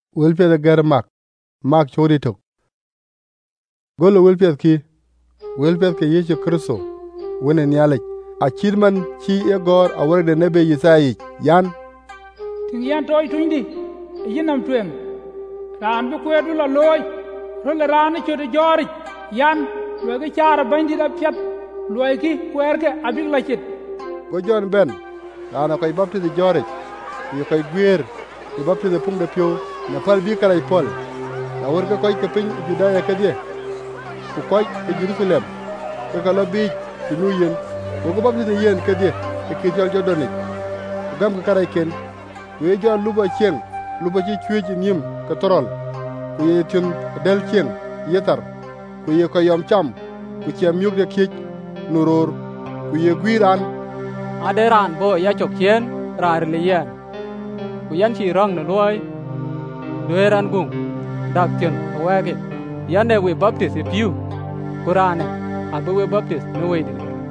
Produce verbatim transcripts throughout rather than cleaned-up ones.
Wilpia gar mak, mak chodi tok. Golo wilpia ki, wilpia ki Yesu Kristo, wene nyalik. A chirman chi e gor a word de nebe Yisai, yan. Ting yan toy tuindi, yinam tweng. Ran bu kwedu la loy, role ran chodi jori, yan, loge chara bandi da piat, loy ki kwerke abig la chit. Go John Ben, ran koy bapti de jori, yu koy gwer, yu bapti de pung de pio, na pal bi karay pol. Na word koy ke pin Judaya kadie. Ku koy e Jerusalem. Ko kala bi ci nuyen. Ko ko bapti de yen kadie, e ki jol jodoni. Gam ko karay ken. We John luba cheng, luba ci chweji nim ka torol. Ku ye tun del cheng, yetar. Ku ye ko yom cham, ku chem yug de kich nuror. Ku ye gwiran Aderan bo ya chok chien ra relian. Ku yan chi rong na loy. Dueran gung dak chen awage. Yan de we baptist if you. Qur'an abu we baptist no way.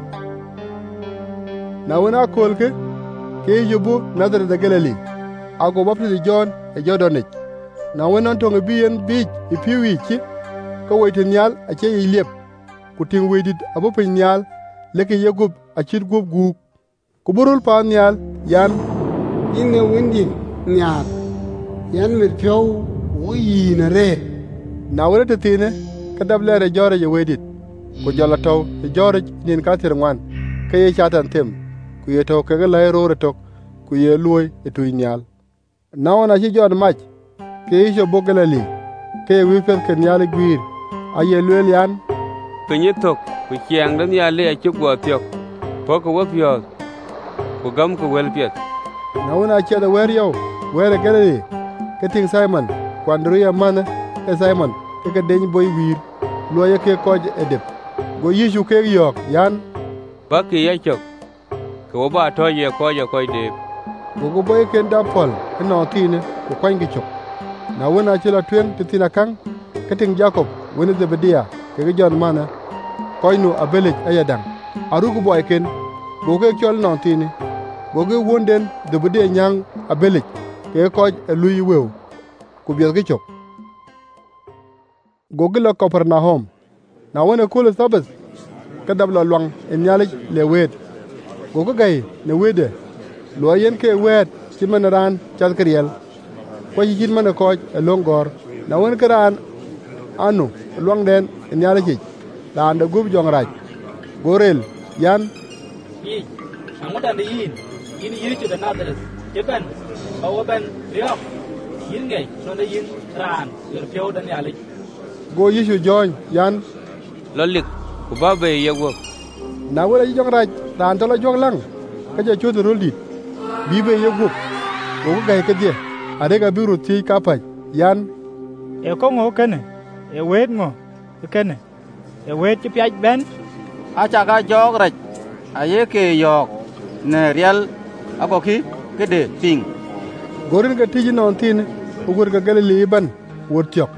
Na wona kolke ke yubu nadar da galali. Ago bapti de John e Jordanich. Na wona tonga biyen bij e piwi ci ko woyte nyal a ce yilep. Ku ting wedit abu pe nyal leke yegub a cit gub gu. Ku burul pa nyal yan inne windi nyal. Yan mit pyo wi na re. Na wona te tine ka dablere jore je wedit. Ku jola taw e jore nin ka tir ngwan. Ke ye chatan tem. Ku ye taw ke ga lay ro tok ku ye luoy e tuy nyal. Na wona ci John mach ke iso bogalali ke wi pen ke nyal gwir aye luel yan Penyetok ku chiang dan ya le chu go tiok. Poko wo pyo. Ku gam ku wel piet. Na wona ci da wer yow wer galali ke ting Simon kwandruya mana e Simon ke ke den boy wir loye ke koj edep go yishu ke yok yan Baki ya chok. Ko ba to ye ko ye ko de. go go boy ken da pol no tine ku kwangi chok. Na wona ci la twen titina kang ke ting Jacob wona Zebedia ke ke John mana koynu abelej ayadang arugu boy ken go ke chol no tine go ge wonden Zebedia nyang abelej ke koj e luyi wew ku biel ke chok. Go gila Capernaum. Na wona kule sabas ka dabla luang en nyale le wed. Go go gay ne wede lo yen ke wed ci manaran chal kriel. Ko ci man ko e longor. Na won karan anu luang den en nyale ci. Da anda gub jong raj. Gorel yan yi amuda de yin yin yi ci da nadres keban bawo ben riok yin ngay no de yin ran yer pyo dan yale go yishu joñ yan Lolik ku ba be ye wo. na wala jong raj dan to la jong lang ka je chodo rolit bi be ye go go gay ke die ade ga biru ti kapaj yan E ko ngo kene, e wet ngo, kene. E wet ci piaj ben, Acha ga jog raj. Aye ke yok. Ne real ako ki ke de ping. gorin ga tiji non tin ugur ga galili ban wotyok.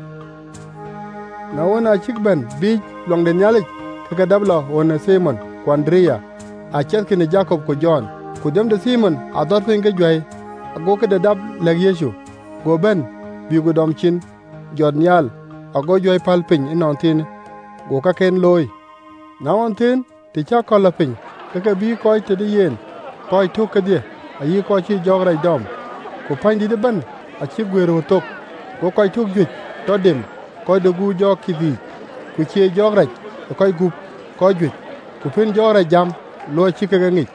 Na wona chikban bi long den yalik ka dabla wona Simon ko Andrea a cherke ne Jacob ko John ku dem de Simon a dor fen ga joy go ke de dab lag Yesu go ben bi go dom chin jod nyal a go joy pal pin non tin go ka ken loy. Na won tin ti cha ko la pin ka ka bi ko te de yen ko to ka de a yi ko chi jogra dom ko pandi de ban a chi gwero tok go ko tuk juj to dem ko de gu jo kibi ku chi jogra ko gup ko juj ku pin jora jam lo chi ka ngi.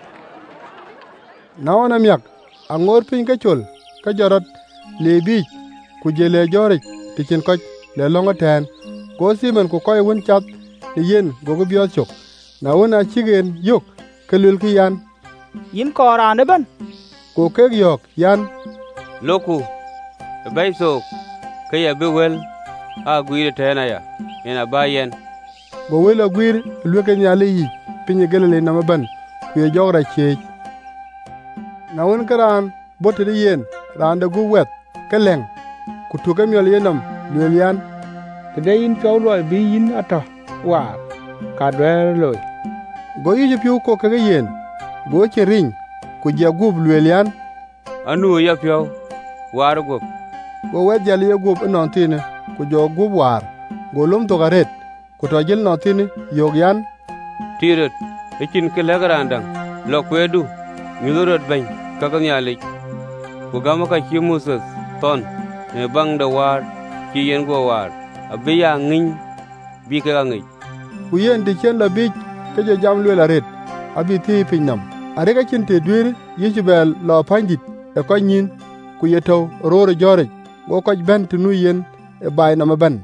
Na wona miak a ngor pin ka chol ka jorot le bi ku jele jore ti chen ko le longo ten go Simon ko koy won chat ni yen go go bio chok. Na wona chigen yok kelul ki yan yin ko ran ben. ko ke yok yan Loku. Bai so ke ya be wel a guire tena ya. Ina bayen. go wela gwir luke nyale yi pinye gelele na maban ku ye jogra che. Na won karan bote de yen randa gu wet keleng ku tuga miol yenam lel yan Te yin pyo lo bi yin ata wa ka dwer lo. go yi piu ko ke yen go che ring ku je gub lel yan Anu ya pyo. War go. go wet jali ye gup non tine ku jo gup war go lum to garet ku to jil non tine yok yan tiret ikin ke lagarandang lo kwedu nyurot bany kaka nyalik ku gama ka chi Moses ton ne bang da war ki yen go war abiya ngin bi ka ngi ku yen de chen la bi ke jo jam lwe la ret abi ti pinnam are ka chin te dwir yijbel lo pandit e ko nyin ku yeto rore jore go ko ben tunu yen e bay na maban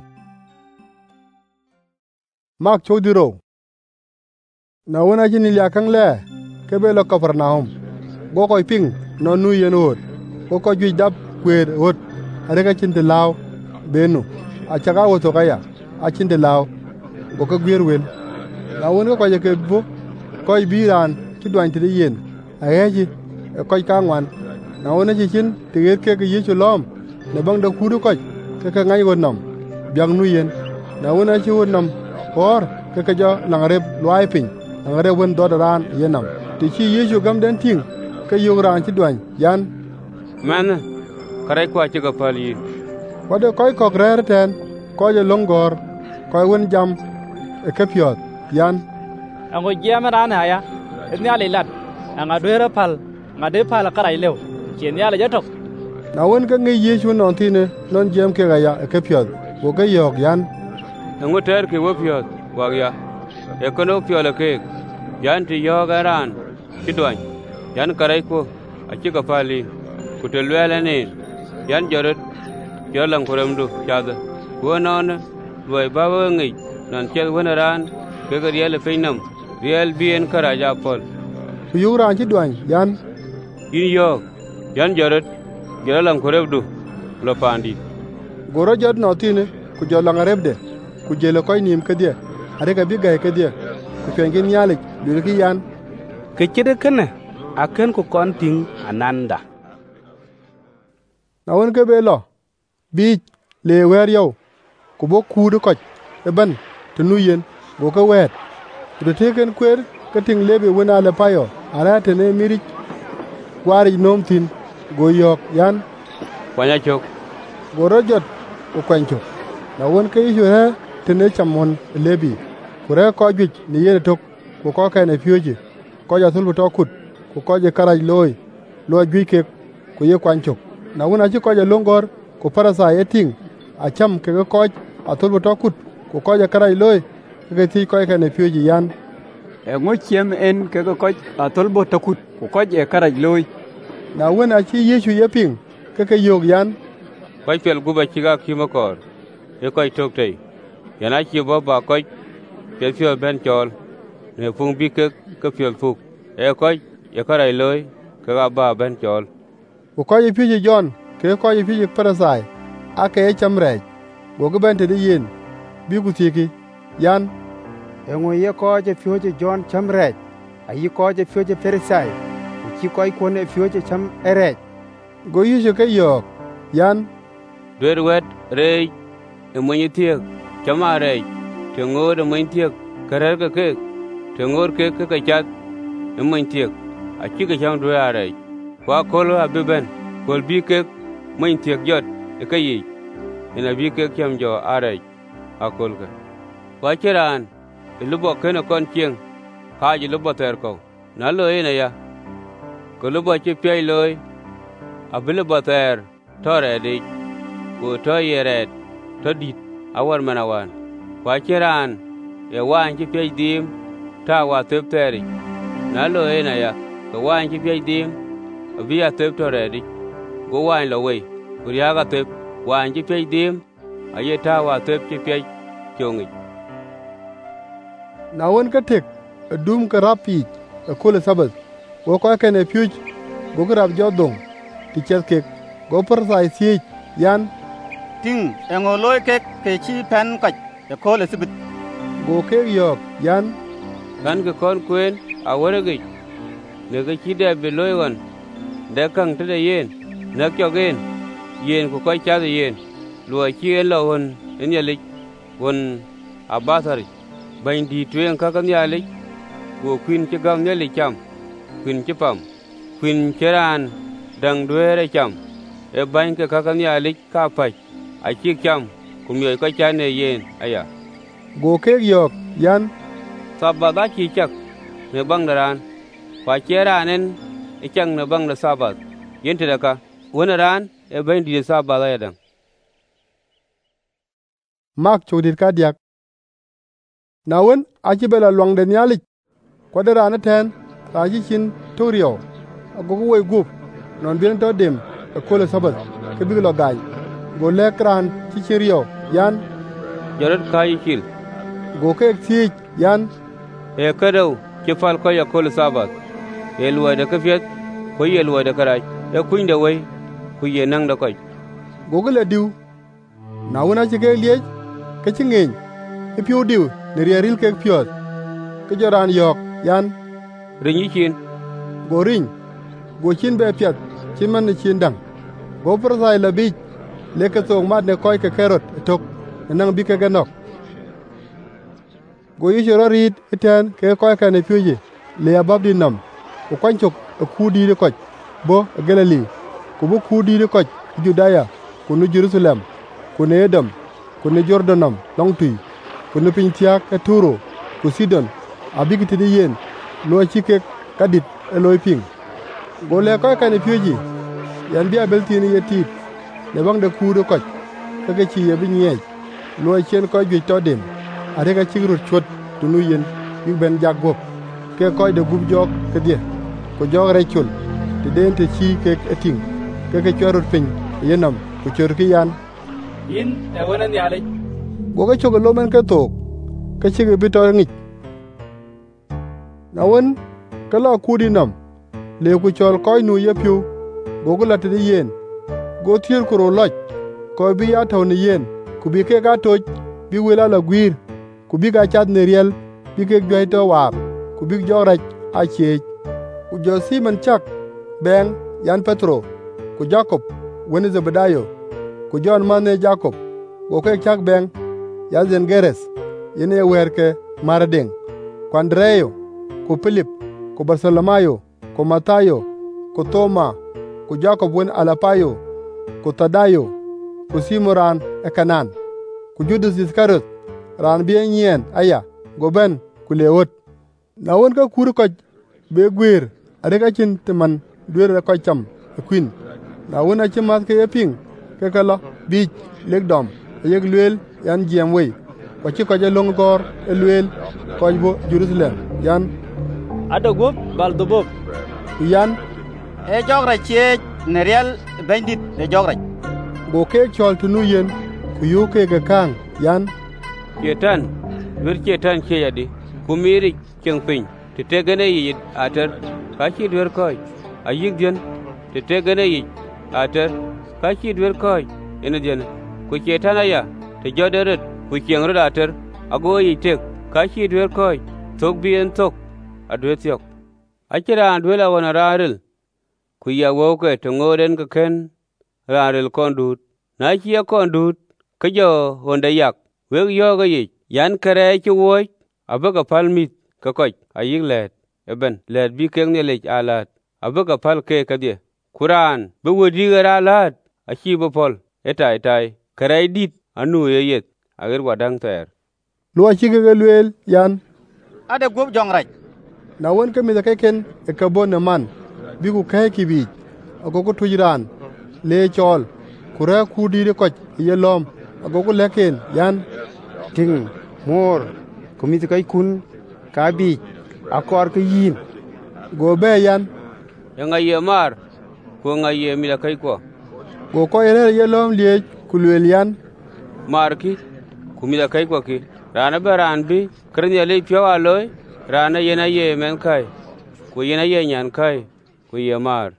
mak chodiro na wona jini ya kang le ke be lo Kapernaum go ko ping no nu yen hot go ko ju dab kwer hot are ka chin te law benu a chaga wo to kaya a chin te law go ko gwer wel na wona ko je ke bo ko biran ki dwan ti yen a heji ko ka ngwan na wona ji chin te ke ke yichu lom ne bang da kudu ko ke ke ngai go nam byang nu yen na wona chi won nam or ke ke jo langreb loai pin langreb won do ran yenam ti chi yichu gam den ting ke yu ran chi dwan yan man kare ko chi ga pali wade koy ko grer ten ko je longor koy won jam e ke pyot yan ango jam ran haya ni ale lat anga doera pal ngade pal karai lew chen ya le jatok na won ka ngi yichu non tine non jem ke ga ya e ke pyot go ke yok yan ango ter ke wo pyot wa ya e kono pyole ke yan ti yo garan ti dwan yan kare ko a chi ga pali ku te lwele ne yan jorot yo lang kuram du chada wo non loy bawo ngi nan chel wona ran ke ga riel feinam riel bien karaja pol ku yu ran chi dwan yan yin yo yan jorot yo lang kuram du lo pandi goro jot no tine ku jo lang rebde ku jele koy nim ke dia are ka bi gay ke dia ku fengin yale du ki yan ke chide kene aken ku konting ananda na won ke be lo bi le wer yow ku bo kudu ko e ban tunu yen go ka wet du teken kwer ka ting lebe wona le payo ara tene miri wari nom tin go yok yan kwanya chok go rojot ku kwancho na won ke yu he tene chamon lebi kure ko juj ni yene tok ku ko ka ne fioji ko ja sulbu to kut ku ko je karaj loy lo juj ke ku ye kwancho na wona ji ko je longor ku parasa yeting a cham ke ko a tulbu to kut ku ko je karaj loy ke ti ko ka ne fioji yan e ngo chiem en ke ko a tulbu to kut ku ko je karaj loy na wona chi yesu yeping ke ke yog yan ko pel guba chi ga kimo kor e ko tok tei yana chi bo ba ko pe fio ben chol ne fung bi ke ke fio fuk e ko e karaj loy ke ga ba ben chol ku ko je fioji jon ke ko je fioji parasai ake chamre go go bente de yin bi ku tiki yan engo ye ko je fioji jon chamre ayi ko je fioji parasai ki ko ko ne fioji cham ere go yije ke yok yan der wet re e monyi tiek chamare te ngor e monyi tiek karer ke ke te ngor ke ke ka chat e monyi tiek a chi ke cham do are kwa kolo abiben kol bi ke monyi tiek jot e ka yi ina bi ke cham jo are a kol ka kwa chiran e lubo ke na kon chieng ha ji lubo ter ko na lo ina ya ko lubo chi pai loy abile bo ter tore di ko to yeret to dit awar manawan kwa chiran e wan chi pai dim ta wa tep teri na lo ina ya ko wan chi pai dim biya tep tore di go wan lo we ko ya ga tep wan chi pai dim aye ta wa tep chi pai chongi na won ka tek dum ka rapi ko le sabas go ko ka ne pyuj go grab jodong ti cheske go par sai si yan ting engo loy ke ke chi pen ka e ko le sibit go ke yok yan kan ke kon kwen awore ge ne ge chi de be loy wan de kang te de yen na kyo gen yen ko ko cha de yen lo chi en lo won en ye lik won abasari bain di tuen ka kan ya lik go kwin chi gam ne lik cham kwin chi pam kwin cheran dang duere cham e bany ke kaka Nhialic ka pach achik cham ku miyoc ko can e yen aya. Go kek yok yan, Sabath achi chak ne bang da ran, kwa che ranen e chang ne bang da Sabath. Yen te daka, wene ran e bany di Sabath aya dang. Mark chodit ka diak. Na wen achi bela luang de Nhialic, kwa de rana ten, ta achi chin torio, ago ko wey gup, non bien to dem, e kole Sabath, ke big lo gai. Go lek ran chi chirio, yan, Jorot ka yichil, go kek siich, yan, e kadau ke fal ko ya kol Sabath. E luwa da kafiat, ko ye luwa da karaj, e kuny da wey, ku ye nang da koch. go gele diu. Na wen achi kek liech, ke chi ngeny, e piu diu, ne rieril kek piot. Ke joran yok, yan, Rinyi chin, go ring, go chin be piat, chin man ne chin dang. Go persai la bich, leke thong mat ne koi ke kerot, tok, nang bi ke ganok. Go yishoro rit, iten, ke koi ke ne piuji, le abab di nam, o kwanchok, e kudi de koch, bo, e Galili, ku bo kudi de koch, Judaya, ku nu Jerusalem, ku ne Edom, ku ne Jordanam, long tui, ku ne pintiak, e Turo, ku Sidon, abiki tidi yen, lo chike kadit, e loy ping. Go le koi ke ne piuji, yan bi abel tini ye tit, le bang de kudo koch, kake chi ye binyej, lo chen koi jwit to dem, are ka chigrut chwot, tunu yen, big ben jak gop, ke koi de gub jok, ke die, ko jok rechul, te den te chi ke eting, ke ke chorut piny, yenam, ku chor ki yan. Yin e wene Nhialic. Go ke chok lomen ke tok, ke chike bito ngich. Na wen, ke la kudi nam, le ku chol koi nu ye piu, go ku lati di yen, go thier kuro loj, koi bi ya tau ni yen, ku bi ke ka toj, bi wila la gwir, ku bi ka chat ni riel, bi ke jwai to war, ku bi jo rach a chiech. Ku jo Simon chak, beng, yan Petro, ku Jacob, weni Zebedayo, ku John mane Jacob, go ke chak beng, yan Zengeres, yene wer ke Maradeng, ku Andreyo, ku Philip, ku Bartholomayo, ku Matayo, ku Toma, ku Jacob wen Alapayo, ku Tadayo, ku Simoran e Kanan, ku Judas Iscariot, ran bi nyien aya, go ben ku lewot. Na won ka kuru koch be gwir, are ka chin teman dwere koch cham e kwin. Na won achi mas ke eping, ke kala bich legdom, e yeg luel yan jiem wey, kwa chi koch e long gor e luel koch bo Jerusalem, yan, Ado gup bal dubub. yan, E jog ra chiech ne riel bendit e jog ra. go ke chol tunu yen, ku yu ke ke kang, yan, Chetan, wir chetan che yadi, kumiri cheng piny, te tegene yit ater, kachi dwer koi, ayik dien, te tegene yit ater, kachi dwer koi, ene dien, ku chetan aya, te joderet, ku cheng rod ater, ago yitek, kachi dwer koi, tok bien tok, adwer thiok. Achira andwela wana raril, ku ya woke te ngoden ka ken, raril kondut, na chia kondut, kajo honda yak, weg yoga yik, yan kare chi woi, abaga palmit, ka koch, ayik let, eben, let bi keng ne lech alat, abaga pal ke kadye, kuran, be wodi gara alat, achi bopol, etai tai, kare dit, anu ye yet, agir wadang ter. lo achi ke ke luel, yan, Ade gup jong ra. na won ke mi da ke ken, e ka bon ne man, bi ku ke ki bich, ago ku tujiran, le chol, kura ku di de koch, ye lom, ago ku leken, yan, ting, mor, kumit kai kun, ka bi, akor ke yin. go be yan, Yang aye mar, ko ngaye mi da kai ko, go ko ere ye lom liech, ku luel yan, mar ki, kumi da kai ko ki, rana beran bi, kren ye le pyo aloy, rana yena ye men kai, ku yena ye nyan kai, ku ye mar.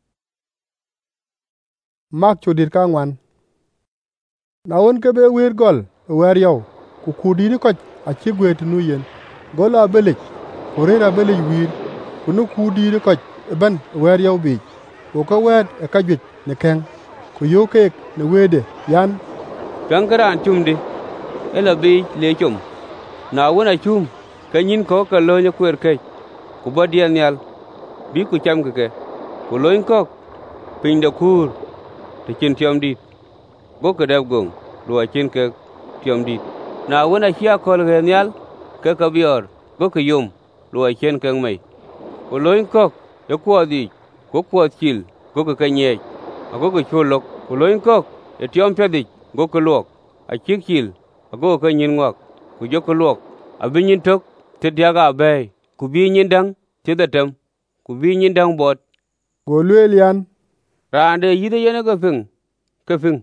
Mark chodir ka ngwan. Na won ke be wir gol, e wer yow, ku kudi de koch, achi gwe tunu yen, gol a belich, ku rer a belich wir, ku nu kudi de koch, e ben, e wer yow bich, go ka wet e ka jwit ne keng, ku yu kek ne wede, yan, Pyankaran chumdi, ela bi le chum, na wona chum, ka nyin ko ka lo nya kwer kai, ku bodian nyal, bi ku cham ke, ku loin kok, piny da kur, te chin tiom dit go ke dab gong lo chin ke tiom dit na wona chia kol ge nyal ke ka bior go ke yum lo chin ke mai ko loin kok e ko di go ko chil go ke kanye go ke cholok ko loin kok e tiom pedi go ke lok a chik chil go ke nyin ngok ku jo ke lok a bi nyin tok te diaga be ku bi nyin dang te da tem ku bi nyin dang bot go lwelian rande yide yene ka ping ka ping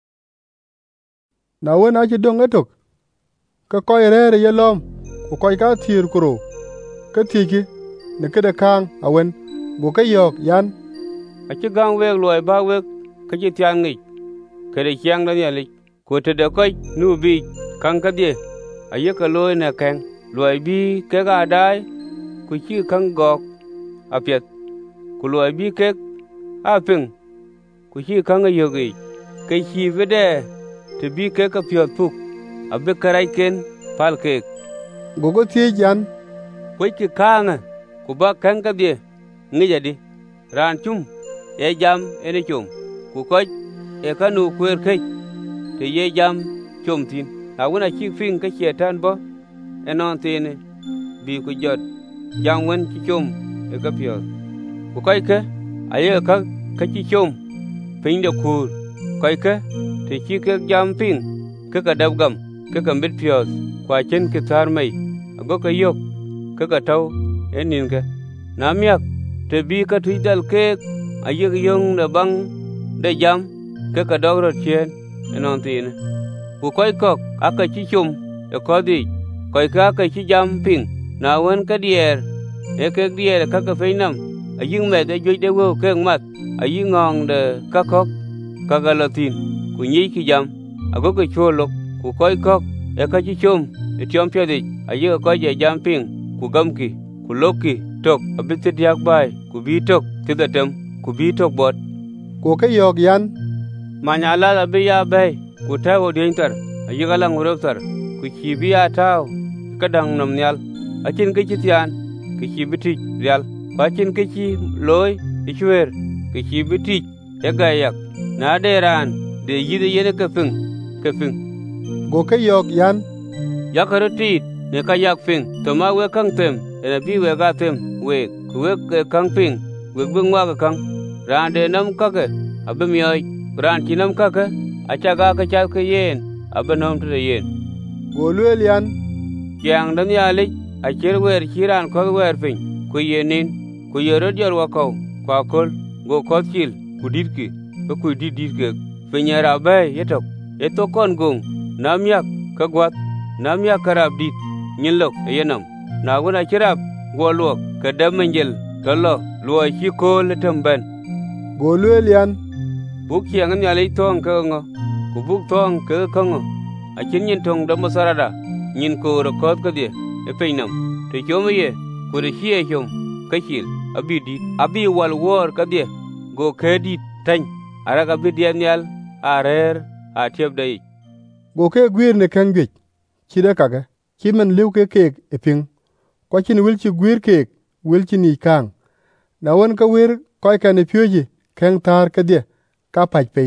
na wona chi dong etok ka koy rere yelom ku koy ka tir kuro ka tiki ne kede kang awen go ka yok yan a chi gang wek loy ba wek ka chi tiang ngi kede chiang da yali ko te de koy nu bi kang ka die a ye ka loy na kang loy bi ke ga dai ku chi kang gok a pet ku loy bi ke a ping ku chi kang a yogi ke chi vede te bi ke ka pyot puk a be karai ken pal ke go go tie jan ko chi kang ku ba kang ka die ngi jadi ran chum e jam ene chum ku ko e ka nu kwer ke te ye jam chum tin a wona chi fin ka chetan bo enon tin bi ku jot jam wen chi chum e ka pyot ku ko ke aye ka ka chi chum pin de kur ko ke te chi ke jam pin ke ka dab gam ke ka mit pyot kwa chen ke tar mai go ka yok ke ka taw enin ke namyak te bi ka tui dal ke aye yong de bang de jam ke ka dogro chen enon tin ku koy kok aka chi chum e ko di koy ka ka chi jam pin na wen ka dier e ke dier ka ka feinam ayin me de joi de wo ke mat ayin ngong de ka kok ka ga latin ku nyi ki jam ago ke cholok ku koy kok e ka chi chum e tiom pye di aye ko je jam pin ku gam ki ku loki tok abit diak bai ku bi tok ti da tem ku bi tok bot go ka yok yan manyala da bi ya bai ku ta wo din tar ayi galang urop tar ku chi bi ya taw ka dang nam nyal achin ke chi tian ke chi bi ti real ba chin ke chi loy i chwer ke chi bi ti e ga yak na de ran de yi de yene ka ping ka ping go ka yok yan yakaroti ne ka yak ping to ma we kang tem ene bi we ga tem we ku we kang ping we bung wa ka kang ran de nam ka ke abem yoy ran chi nam ka ke acha ga ka cha ke yen abanom te yen go lwelian yang dan ya le a cher wer chiran ko wer pin ku yenin ku yero jor wa ko kwa kol go ko chil ku dirki ko ku di dirke pinyara be yetok eto kon gung namyak ka gwat namyak karab dit nyilok yenam na guna chirap go luok ka damengel ka lo lo chi ko le tamban go lwelian buk yang nya le tong ka ngo ku buk tong ka ka ngo a chin nyin tong da masarada nyin ko ro kot ka die e peinam te chomo ye ku re hie chom ka chil abi dit abi wal wor ka die go ka dit tan ara ka bi die nyal arer a tiep dai go ke gwir ne kan gwe chide kaga chimen liu ke ke e ping ko chin wil chi gwir ke wil chi ni kang na won ka wir ko ka ne pyoji kan tar ka die ka pach pe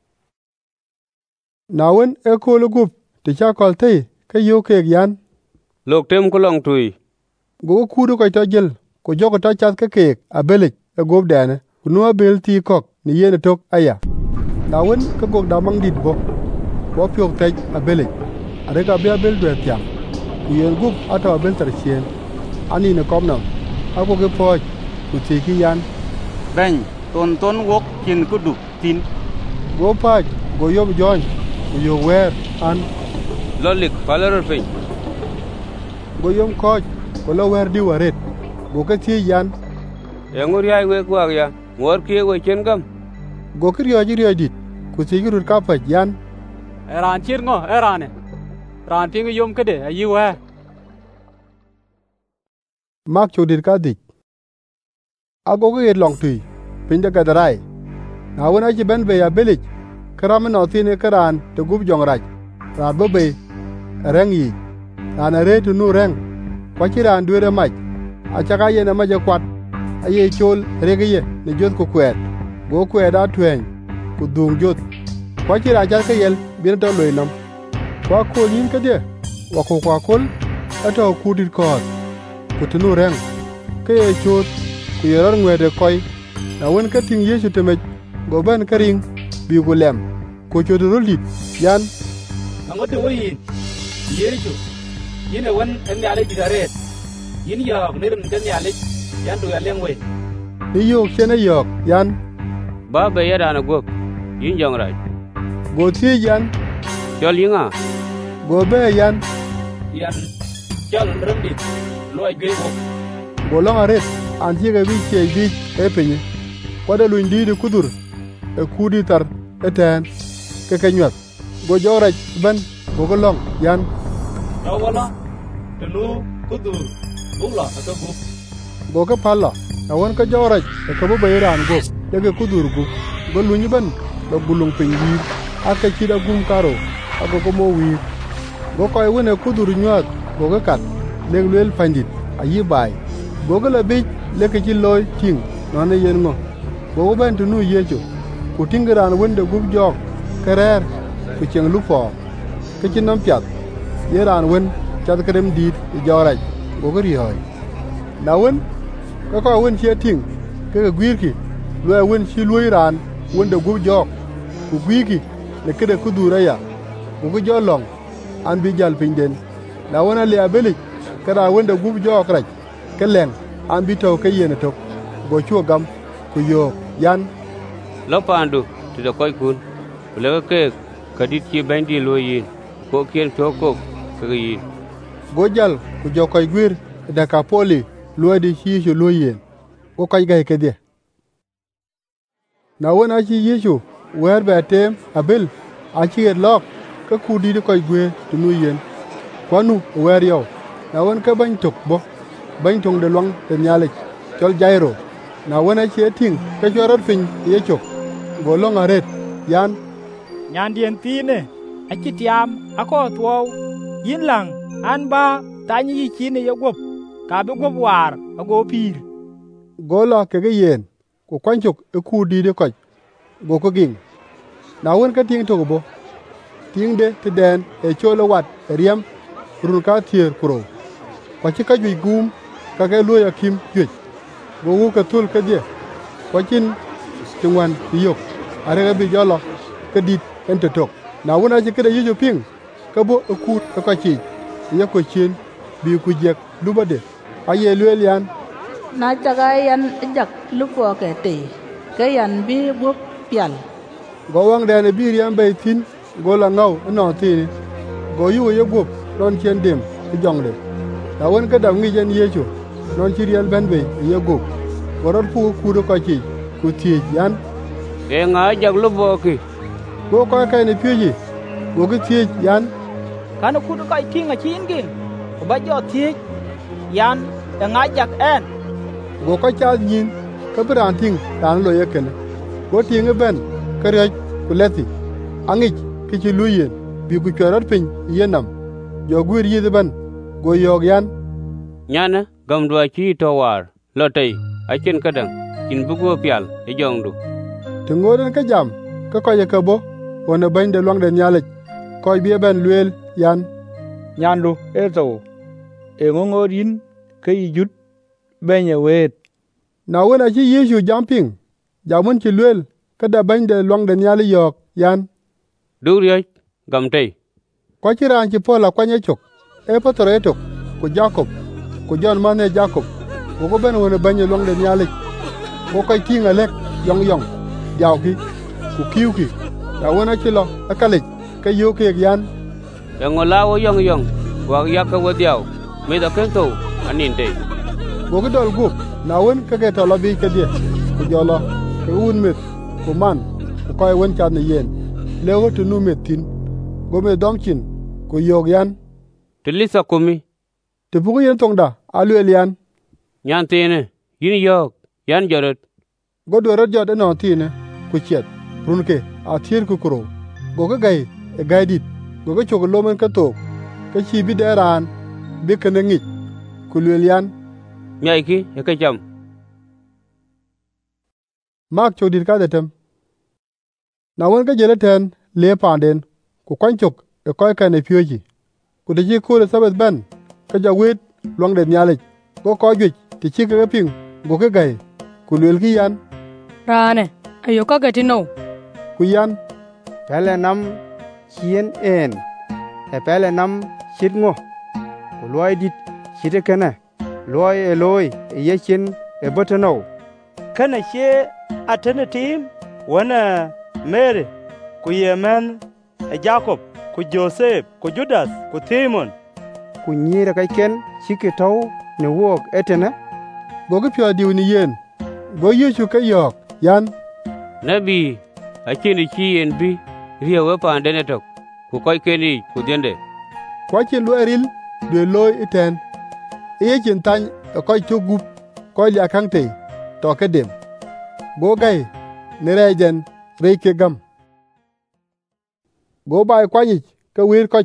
na won e ko lu gup ti cha kol te ka yo ke yan lok tem ko long tui go ku du ko ta jel ko jogo ta chat ke ke abelik e gob dane ku no bel ti kok ni yene tok aya na won ka gog da mang dit bo bo pyok tej abelik are ka bia bel dwe tiam ku yen gup ata bel tar chien ani ne kom na ako ke poj ku ti ki yan ben ton ton wok kin ku du tin go paj go yob join ku yo wer an lolik palero pin go yom koj ko lo wer di waret go ka ti yan yangur yai we kwa ya ngor ke we chen gam go kriyo ji riyo dit ku ti gurut ka paj yan ran chir ngo erane ran ting yom kede ayi wa mak chodir ka dik ago ge long tui pinda gadarai na wona ji ben be ya belik karam no tine karan to gub jong raj ra bo be reng yi ana re tu nu reng ko ci ran duere maj a chaka yena maje kwat aye chol regeye ne jot ko kwet go kwet a twen ku dung jot kwa chi ra ja ka yel bin to loy nam kwa ko yin ka de wa ko kwa kol ato ku dit ko ku tunu reng ke e chot ku yerar ngwede koy na won ka ting Yesu teme go ban ka ring bi ku lem ko chot rolit yan ango to yin Yesu yin won en ya le bidare yin ya ne ren den ya le yan do ya lengwe ni yok chene yok yan ba be ya dana gop yin jong raj go ti yan chol yinga go be yan yan chol ren dit loy ge go go long aret an ti ga bi che bi e penye ko da luñ di kudur e kudi tar eten ke kenyat go joraj ban go go long yan do wala tenu kudur bula to go go ka palla na won ka joraj e ka bo bayran go de ke kudur go go luñ ban do bulung pin wi aka ci da gum karo ago ko mo wi go koy wone kudur nyot go ga kat leg lel pandit ayi bay go ga la bi le ke ci loy ting non yen ngo go ben tu nu yecho ku tingiran wonde gub jok kerer ku cheng lu fo ke ci nom piat yeran won chat krem dit joraj go ga ri hoy na won ko ko won che ting ke ga gwir ki lo won chi luy ran wonde gub jok ku gwiki le kede ku dura ya ku ku jolong an bi jal pinden na wona le abeli kada wonde gub jok raj keleng an bi to ke yene to go chuo gam ku yo yan lo pandu ti da koy kun le ke kadit chi bandi lo yin ko kien to ko ke yin go jal ku jo koy gwir da ka poli lo di chi chu lo yin ko koy ga ke de na wona chi yesu wer ba tem abel a chi lok ka ku di koy gwe tu nu yin kwanu wer yo na won ka ban tok bo ban tong de long de nyale chol jairo na wona che ting ka chorot fin ye chok go long aret yan nyan dien tine a chi tiam a ko tuo yin lang an ba tan yi chi ne ye gop ka be gop war a go pir go lo ke ge yen ko kwan chok e ku di de koy go ko ging na won ka ting to bo ting de te den e cholo wat riem run ka tier kuro kwa chi ka ju gum ka ke lo ya kim ju go wu ka tul ka de kwa chin tungwan yok are ga bi jolo ka dit ente tok na wona chi ka de yu ping ka bo ku ka chi ya ko chin bi ku jek lu ba de aye luel yan na jaga yan jak lu po ke te ke yan bi bo pial go wang de ne bi riam be tin go la ngau no ti go yu ye gop don chen dem ti jong de na won ka dam ngi jen yecho non chi riel ben be ye gop gorot pu ku do ko chi ku ti yan e nga jak lu bo ki go ko ka ne piji go ki ti yan kana ku do kai tinga chin ging ba jo ti yan e nga jak en go ko cha nyin ka bran ting dan lo ye ken go tinga ben ka re ku leti angi ki chi luyen bi ku chorot pin yenam jo gwir yi ban go yog yan nyana gam do chi to war lo tai a chen kadang kin bu go pial e jong du tungoden ka jam ka ko ye ka bo wona ban de long de nyale ko bi ben luel yan nyandu eto e ngongorin ke yut benye wet na wona chi yesu jumping jamun chi luel ka da ban de long de nyale yok yan duriyo gam tai ko chi ran chi pola kwanye chok e patore tok ku jacob ku jon mane jacob ko ko ben wona ban de long de nyale ko ko tinga lek yong yong jaw ki ku kiu ki na wona chi lo akale ka yo ke yan yang la wo yong yong wa ya ka wo diaw me da ken to anin te go ko dol gup na won ka ke to lo bi ke die ku jolo ke un met ku man ku koy won chan ne yen le wo tu nu met tin go me dom chin ku yog yan te lisa kumi te bu yen tong da alu elian nyan tine yin yok yan jorot go do rot jode no tine ku chet run ke a tier ku kuro go ga gai e gai dit go ga chog lo men ka to ka chi bi deran bi ke ne ngi ku lu elian nyai ki e ka jam mak chodit ka de tem Na won ka jele ten le panden ku kwanchok e koy kan e pyoji. Ku de ji ku le sabet ben ka ja wit long de nyale. Go ko ju ti chi ka ping go ka gai ku lel ki yan. Rane ayo ka gati no. Ku yan pele nam chien en e pele nam chit ngo ku loy dit chite kana loy e loy e yechen e botano kana che atene tim wana Mary ku Yemen e Jacob ku Joseph ku Judas ku Timon ku nyira kai ken chike taw ne wok etena go ga pya diu ni yen go yechu ka yok yan nabi achini chi en bi riya we pa ndene tok ku koy keni ku dende kwa chi lo eril de loy iten e chin tan koy to gup koy ya kangte to ke dem go gai ne rejen reike gam go bai kwani ka wir ko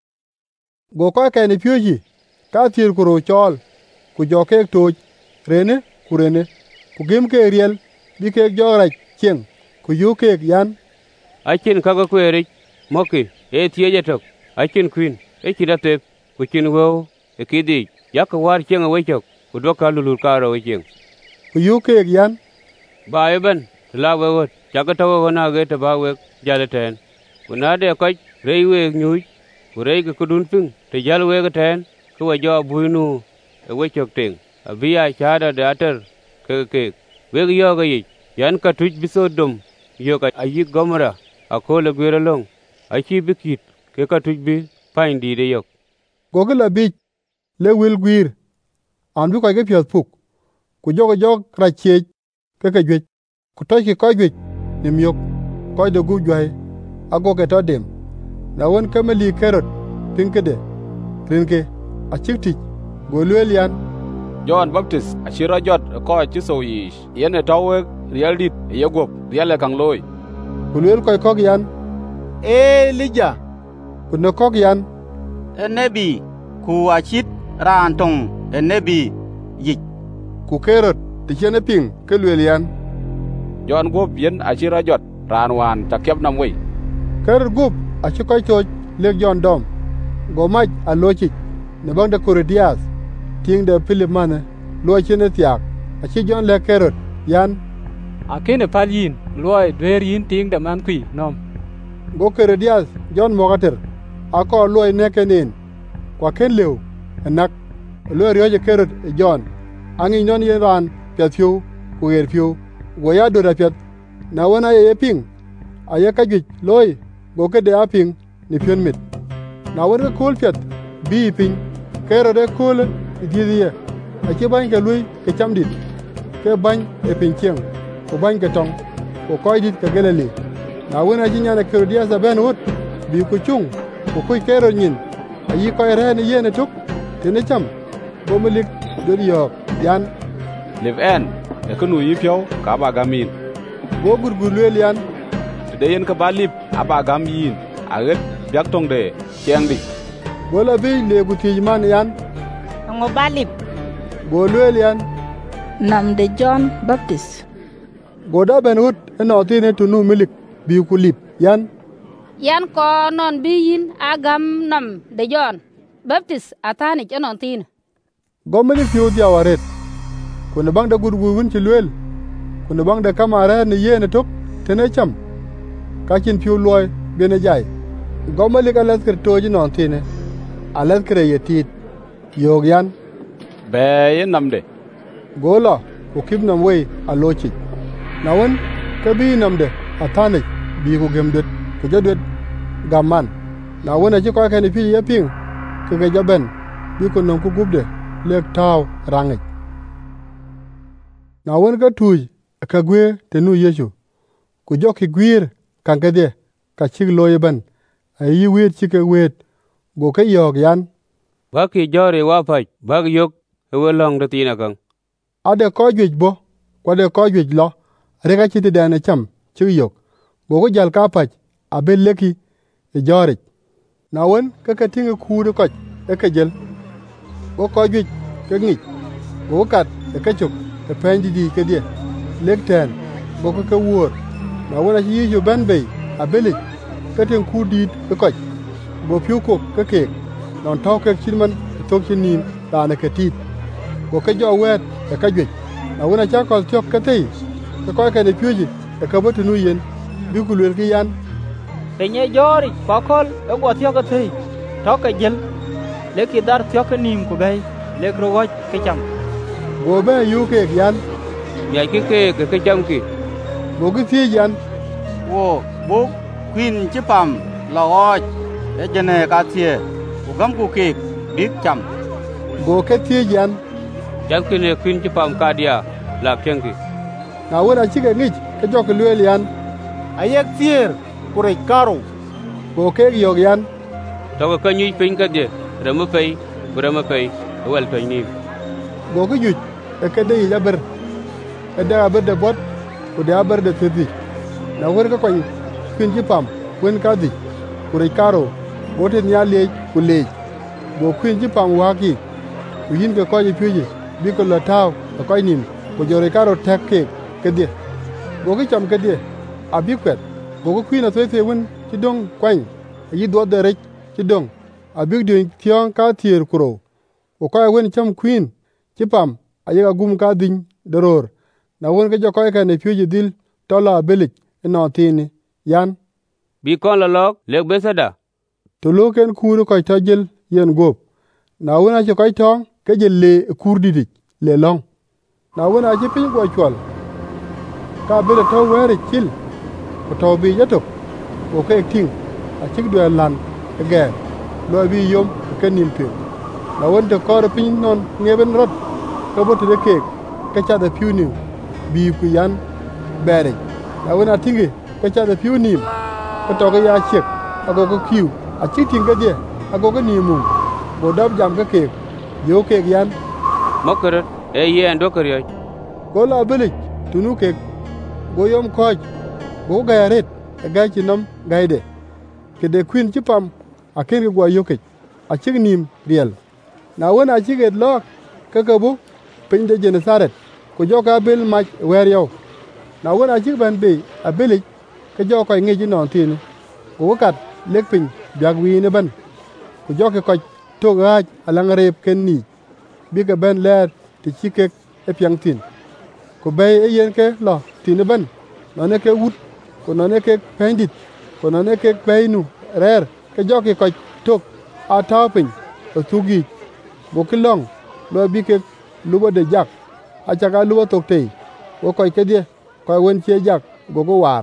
go ko ka ni pyuji ka tir ku ro chol ku jo ke to rene ku rene ku gem ke riel bi ke jo ra chen ku yu ke yan achin ka ko kweri moki e tieje tok achin queen e kidate ku chin wo e kidi yak war chen we chok ku do ka lulur ka ro chen ku yu ke yan ba ben la we wo chaka tawo na ge ta ba we jale ten ku na de ko rei we nyu ku rei ku dun ping te jal we ga ten ku wa jo buinu e we chok ting a bia chada de ater ke ke we yo ga yi yan ka tuj bisodom yo ka ayi gomra a ko le gwere long a chi bikit ke ka tuj bi pain di de yok go ga la bi le wil gwir an bi ko ge pyot puk ku jo jo ra che ke ke gwe ku to ki ko gwe ni myok ko de gu jwai a go ke to dem na won kamali kerot pinkede rinke a chikti go lelian John Baptist ashira jot ko chiso yi yene tawe real dit yegop real kang loy kulwel koy kok yan Elijah kuno kok yan enebi ku achit ran tong enebi yik ku kerot ti chene ping ke lwel yan John gop yen ashira jot ran wan takyab namwe kerot gop achi koy toj lek John dom go mach a lochi ne bang de Corodias ting de Philip mane lo chene tiak achi John le kerot yan akene palyin loy dwer yin ting de man kwi nom go Corodias John mogater ako loy nekenen kwa ken lew enak lo rioje kerot e John angi non yeran pethiu ku yer fiu go ya do da pet na wona ye ping aye ka gij loy go ke de aping ni pion mit na wona kol pet bi ping kero de kol idie a ke ban ke lui ke chamdit ke ban e pincheng ko ban ke tong ko koy dit ke gelele na wona jinya na kero dia za ben wot bi ku chung ko koy kero nyin ayi koy re ne yene tuk tene cham bo melik do yo yan live en e kunu yi pyo ka ba gamin bo gurgulu yan de yen ka balip aba gam yin aget byak tong de cheng di bola bi le gu ti man yan ngo balip bolu yan nam de John Baptist goda benut eno tine tunu milik bi kulip yan yan ko non bi yin agam nam de John Baptist atani chanon tin gomeli fiu dia waret kuna bang da gurgu wun ci luel kuna bang da kamara ne yene tok tene cham kakin fiu loy bene jay gomeli ka las kretoji non tine alas kre yetit yogyan be yen namde gola ko kibnam wey alochi nawon kabi namde atane bi ko gemdet ko jadwet gamman nawon aji ko kan fi yaping ke ga jaben bi ko non ko gubde lek taw rangi nawon ga tuj ka gwe tenu yesu ku joki gwir kankade ka chig loyeban ayi wet chike wet go ke yog yan ba ki jore wa pa ba yok e welong de tina kan ade ko gwej bo ko de ko gwej lo rega chiti dane cham chig yok go go jal ka pa abel leki e jore nawon ka ka tinga kude ko e ka jel go ko gwej ke ngi go kat e ka chuk e pendi di ke die lek ten go ko ka wuor Na wona chi Yesu ben be a beli ka ten ku dit ka ko go piu ko ka ke non taw ka chin man to chin nim ta na ka tit go ka jo wet ka jwe na wona cha ko tyok ka tei ka ko ka ne piu ji ka bo tu yen bi ku luen ki yan penye jori pakol e go tyok ka tei to ka jel le ki dar tyok nim ku bai le kro go ke cham go be yu ke yan ya ki ke ke cham ki go ki ti yan wo bo queen chi pam la oj e jene ka tie ku gam ku ke big cham go ke ti yan jak ki ne queen chi pam ka dia la ken ki na wona chi ke ngich ke jo ke luen yan ayek tier ku re karo go ke yo yan to ka nyi pin ka de rama pei rama pei wel to ni go ke ju e ke de ya ber e da ber de bot ku da ber de tedi na wor ka ko queen chi pam wen ka di ku re karo wote nya le ku le go queen chi pam wa ki ku yin ke ko ji pye bi ko la taw ko nim ko jore karo tek ke ke de go ke cham ke de abi kwet go ko queen a se se wen ti dong kwan yi do de re ti dong abi de tiong ka tier kuro ko ka wen cham queen ti pam ayi ga gum ka din doror na won ke jo ko ka ne pye dil tola belik no tini yan bi kon la lok le besada to loken kuru ko tajel yen gop na wona je ko tong ke je le kurdi dik le long na wona je pin go chwal ka bele to were kil ko to bi jeto ko ke ting a chik do lan ge lo bi yom ke nim pe na won de ko pin non ngeben rot ko botu de ke ke cha de piu ni bi ku yan bere na wona tingi ke cha de piu ni ko to ga ya chek ago ko kiu a chi ting ga de ago ga ni mu go dab jam ga ke yo ke yan mokor e ye ndo kor yo go la bele tunu ke go yom ko go ga ret ga chi nam gaide ke de queen chi pam a ken go yo ke a chi nim riel na wona chi ge lo ka ka bu pin de jene saret ko jo ka bel ma wer yo na wona chi ban be a bele ke jo ko ngi ji non tin ko kat lek pin biag wi ne ban ko jo ke ko to ga alang rep ken ni bi ga ben ler ti chi ke e piang tin ko bay e yen ke lo tin ban no ne ke wut ko no ne ke pendit ko no ne ke baynu rer ke jo ke ko to a ta pin to tugi bo ke long lo bi ke lubo de jak a cha ga lubo to te ko ko ke die ko won che jak go go war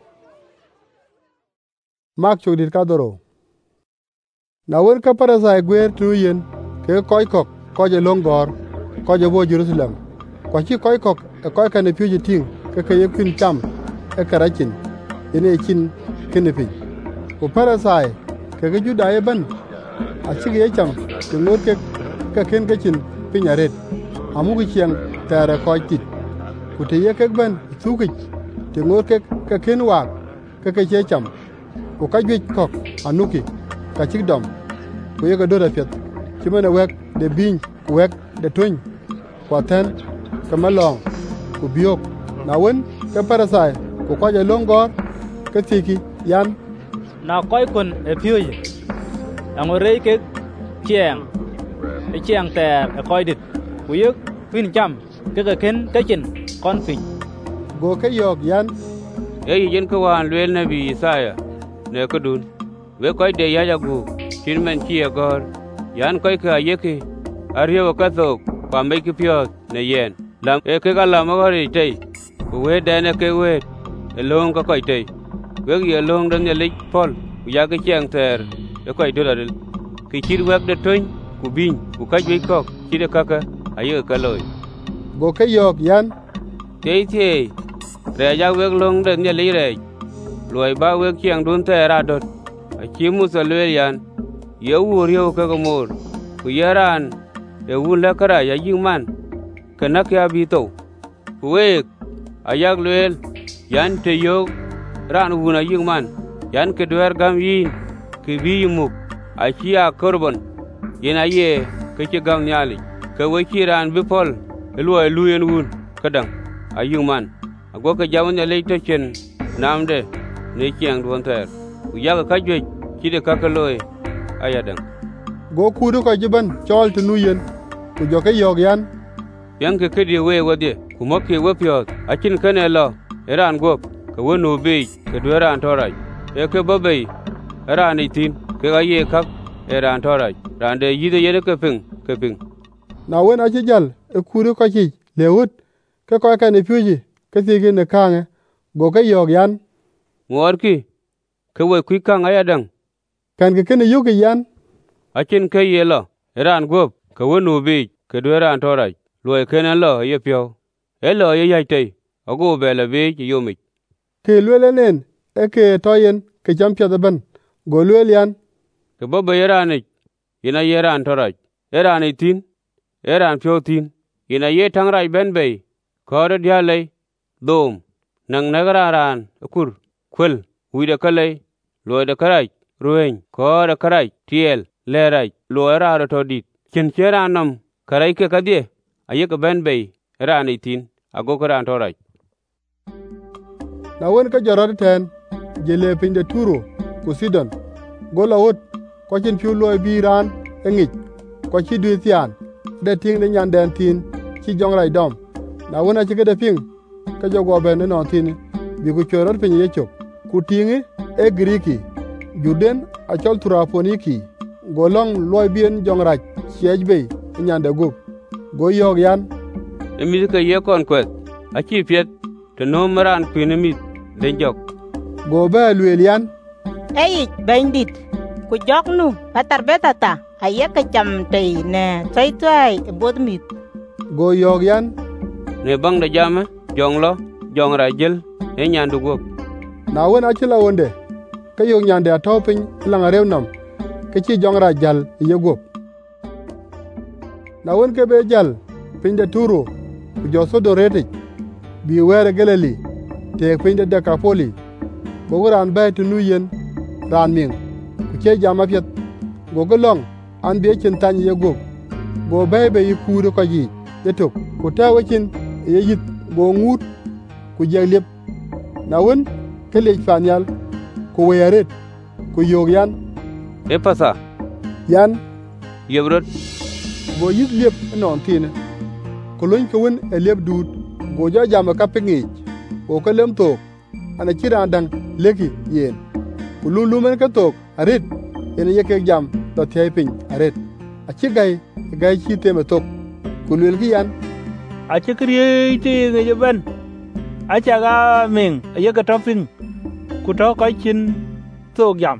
mak chu dit ka doro na won ka para sai gwer tu yen ke koy kok ko je longor ko je bo Jerusalem ko chi koy kok e koy ka ne pye ting ke ke yekin cham e karachin ene chin kene pi ko para sai ke ke juda e ban a chi ge cham ke ngot ke ka ken ke chin pinyaret amu ge chiang tare ko tit ku te ye ke ban tu ke te ngot ke ka ken wa ke ke che cham ko ka jwe kok anuki ka chi dom ko ye ga do da pet chi mena wek de bin wek de tun ko ten ka malong ku biok na won ka parasai ko ko je longor ka tiki yan na koy kun e piu yi angore ke chiang e chiang ter e koy dit ku yek pin cham ke ga ken ke chin kon pin go ke yok yan e yin ko wan lwel nabi Isaya ne ko dun we koy de ya jagu tin men chi agor yan koy ka yeke ariyo ka to pa me ki pyo ne yen lam e ke ga lam agori tei we de ne ke we e long ka koy tei we ye long dan ne lik pol ya ke chiang ter e koy do dal ki chir wek de tun ku bin ku ka jwe kok chi de kaka ayo ka loy go ke yok yan tei tei re ja wek long dan ne li re loy ba wek chiang dun ter adot a chi mu sa le yan ye wur yo ka ko mor ku yaran e wun la kara ya yin man kana ka bi to wek ayak lel yan te yo ran wuna yin man yan ke dwer gam yin ke bi muk a chi a korban yen aye ke che gam nyali ke we chi ran bi pol luoy luyen wun kadang a yin man ago ka jawn ya le to chen nam de ne chiang duon ter ku ya ka jwe chi de ka ka loy ayadang go kudu ko jiban chol tu nuyen ku jo ke yok yan yang ke kedi we wade ku mokke we pyo akin kane lo eran go ka wono be ke dwera antoraj e ke babe eran itin ke ga ye kak eran toraj rande yide yene ke ping ke ping na wen a jal e kudu ko chi lewut ke ko ka ne pyuji ke sigi ne kange go ke yok yan morki ke we ku kan ayadang kan ke kene yuke yan akin ke yelo eran go ka wono be ke dwera antoraj loy kene lo ye pyo elo ye yai ago bele be yomi ke lwele nen e ke toyen ke champia da ban go lwele yan ke baba yerane ina yeran toraj erane tin eran pyo tin ina ye tangraj ben be kore diale dom nang nagararan kur kwel wide kale loy de karaj rueng kore karaj tiel leraj loy raro todit kin cheranam karai ke kadie ayek ben be erane tin ago karan toraj na wen ka jorod ten jele pinde turo ku sidon go lawot ko chin piu loy bi ran engich ko chi du tian de ting de nyan den tin chi jong rai dom na wen a chi de ping ka jogo ben no tin bi ku chorod pin ye chok ku tingi e griki juden a chol turaponiki go long loy bien jong raj siej be nyan de go go yok yan emi ka ye kon kwet a chi piet to no maran pinimit den jok go ba lwelian ei bandit ku jok nu patar betata ayeka cham tei ne toy toy bodmit go yok yan ne bang da jama jong lo jong ra jel e nyandu go na won a chila wonde ka yok nyande a topin langa rewnam ke chi jong ra jal ye go na won ke be jal pinde turo ku jo sodo rete bi were geleli te pinde dekapoli go ran bay tu nuyen ran ming ku che jama piet go golong an be chin tan ye go go bay be yikuru ko ji yetok ku tawo chin ye yit go ngut ku jeglep na won kele fanyal ku weret ku yog yan e pasa yan yebrot go yit lep non tine ko lon ko won e lep dud go jo jama ka pingi go ko lem to ana kira dang leki yen ku lulu men ka tok arit ene yeke jam do tay pin arit a ci gay gay ci teme tok ku lul gi yan a ci kriye ti nge ban a ca ga ming yeke topin ku to ko chin tok jam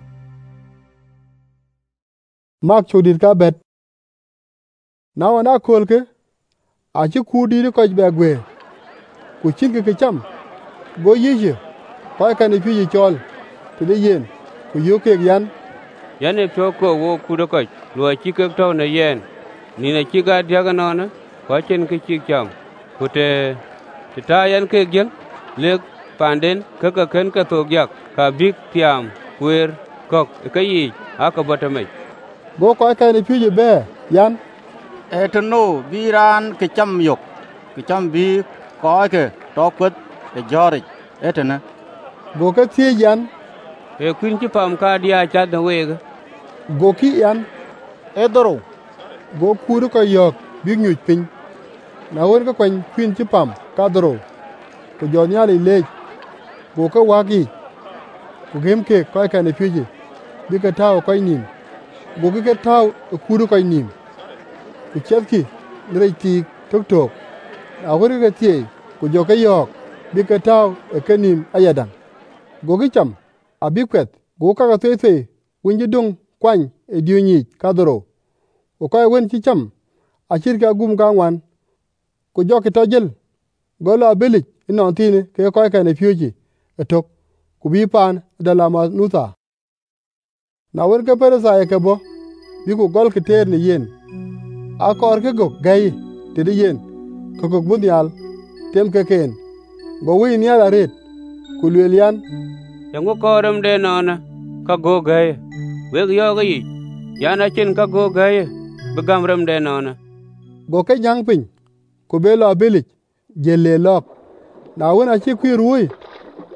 mak chodit ka bet na wana kolke a ci ku di ko be gwe ku cin ke cham go yeje ko ka ni fi chol ti de yen ku yoke yan yane to ko wo ku do ko lo ci ke to na yen ni na ci ga dia ga nona ko cin ke ci cham ku te ti ta yan ke gel le panden ka ka ken ka to gyak ka big tiam kwer kok ka yi aka bota mai go ko ka ni fi be yan etno biran ke cham yok ke cham bi ko ke to kwet ke jori etna go ka tie yan e kun ci pam ka dia cha da wega go ki yan e doro go kuru ko yok bi nyu pin na won ka kwen kun ci pam ka doro ko jonya le le go ka wagi ku gem ke ko ka ne pije bi ka taw ko nim go ka taw kuru ko nim ku chetki nrei ti tok tok a won ka tie ku jo ka yok bi ka taw e kanim ayadan go ki cham abikwet go ka ka tete winji dung kwany e diunyi kadoro o ka wen ci cham a chir ka gum ka wan ku jo ki tojel go la belik ino tine ke ko ka ne fyuji etok ku bi pan dalama nuta na wen ka pere sa e ke bo bi ku gol ki ter ni yen a kor ke go gai te de yen ko ko bunyal tem ke ken go wi ni ala ret ku lelian yango korum de nona ka go gai we yo ga yi yana chin ka go gai begam ram de nona go ke jang pin ku be la belik jelle lok na wona chi ku ruwi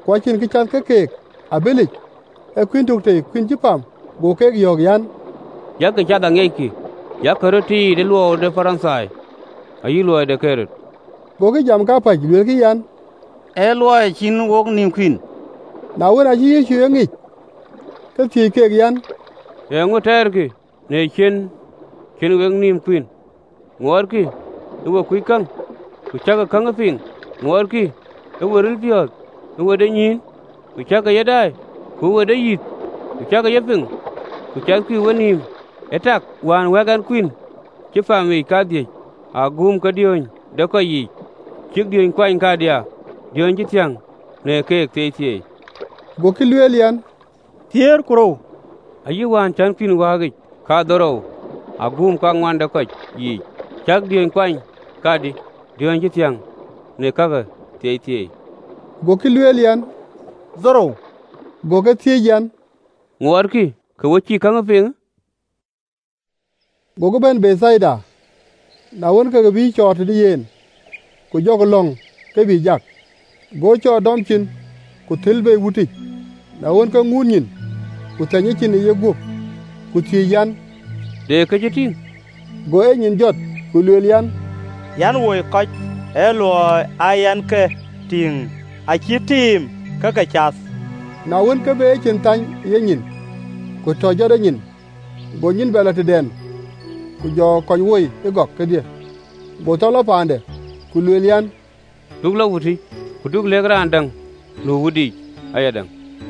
kwa chin ki chan ke kek abelik e kwin tuk te kwin chipam go kek yok yan ya ke cha da ngeki ya karoti de luo de faransai ayi luo de kerot go ke jam ka pa lwel ki yan e luo chin wok nim kwin na wona ji Yesu yangi ke ti kek yan e ngoter ki ne chen chen wek nim kwin ngor ki wo kui kang ku cha ka kang ping ngor ki e wo ril piot e wo de nyin ku cha ka yedai ku wo de yit ku cha ka yeping ku cha ki wonim etak wan wagan kwin ki fami ka die agum ka dion de ko yi chik dion kwain ka dia dion ji tiang ne ke te tie go ki lwel yan tier kuro ayi wan chan kwin wagi ka doro agum ka ngwan de ko yi chak dion kwain ka di dion ji tiang ne ka ga te tie go ki lwel yan zoro go ke tie yan ngor ki ko wo chi ka ngaping go go ben Besaida na won ka bi chot di yen ku jog long ke bi jak go cho dom chin ku tilbe wuti na won ka ngunyin ku tanyi chin ye gup ku ti yan de ka jitin go e nyin jot ku lwel yan yan wo ko e lo ayan ke ting a chi tim ka ka chas na won ka be chin tan ye nyin ku to jode nyin go nyin bela te den ku jo ko woi e gok ke die go to lo pande ku lwel yan duk lo wuti ku duk le gran dang lo wudi ayadang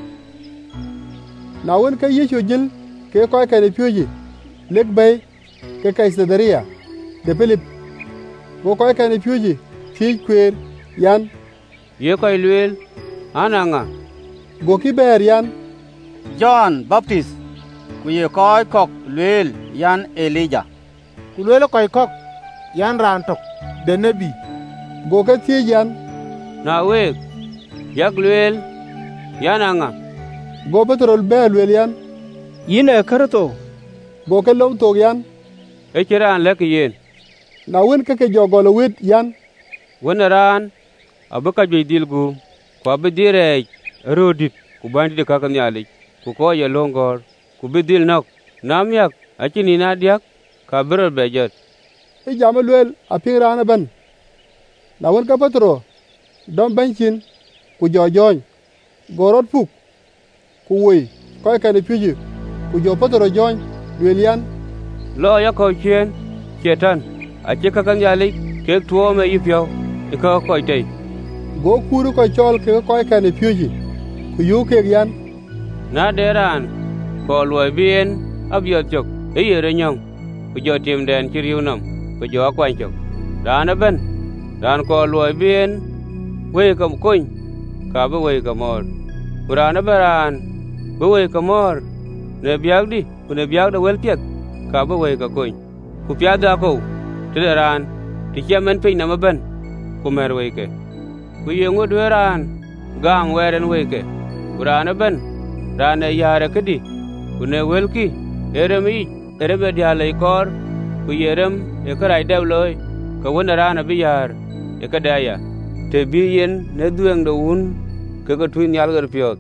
na won ka Yesu jil ke ko ka ne pyuji lek bay ke kai Sederia de Philip go ko ka ne pyuji ti kwer yan ye ko lwel ananga go ki ber yan John Baptist ku ye ko kok lwel yan Elijah ku lwel ko kok yan ran tok de nabi go ka ti yan na we yak lwel yananga go Petrol be lwel yan yine karato go ke lom to yan e kiran lek yen na won ka ke jogolo wit yan wonaran abuka jidil gu ko bedire rodit ku bandi de kakan yali ku ko ye longor ku bedil nok namyak akini na diak ka bero bejet e jamalwel apirana ban na won ka Petro dom banchin ku jojoñ gorot fuk ku woi ko ka ne piji ku jo Petro joñ lwel yan lo ya ko chen chetan ake kakan yali ke tuo me yipyo e ka ko tei go kuru ko chol ke ko ka ne piji ku yu ke yan na deran ko lo bien abyo chok e yere nyong ku jo tim den chiriu nam ku jo kwan chok dana ben dan ko lo bien we kam kun ka be we kamor kurana baran be we kamor ne biag di ku ne biag da wel piet ka be we ka kun ku pya da ko tiran ti chemen pe na maben ku mer we ke ku yengu dweran gam weren we ke kurana ben rane yare kedi ku ne wel ki eremi erebe dia le kor ku yerem e karai devloy ka wona rana bi yar e ka daya te bi yen ne dueng do un ke ka twin yal gar piot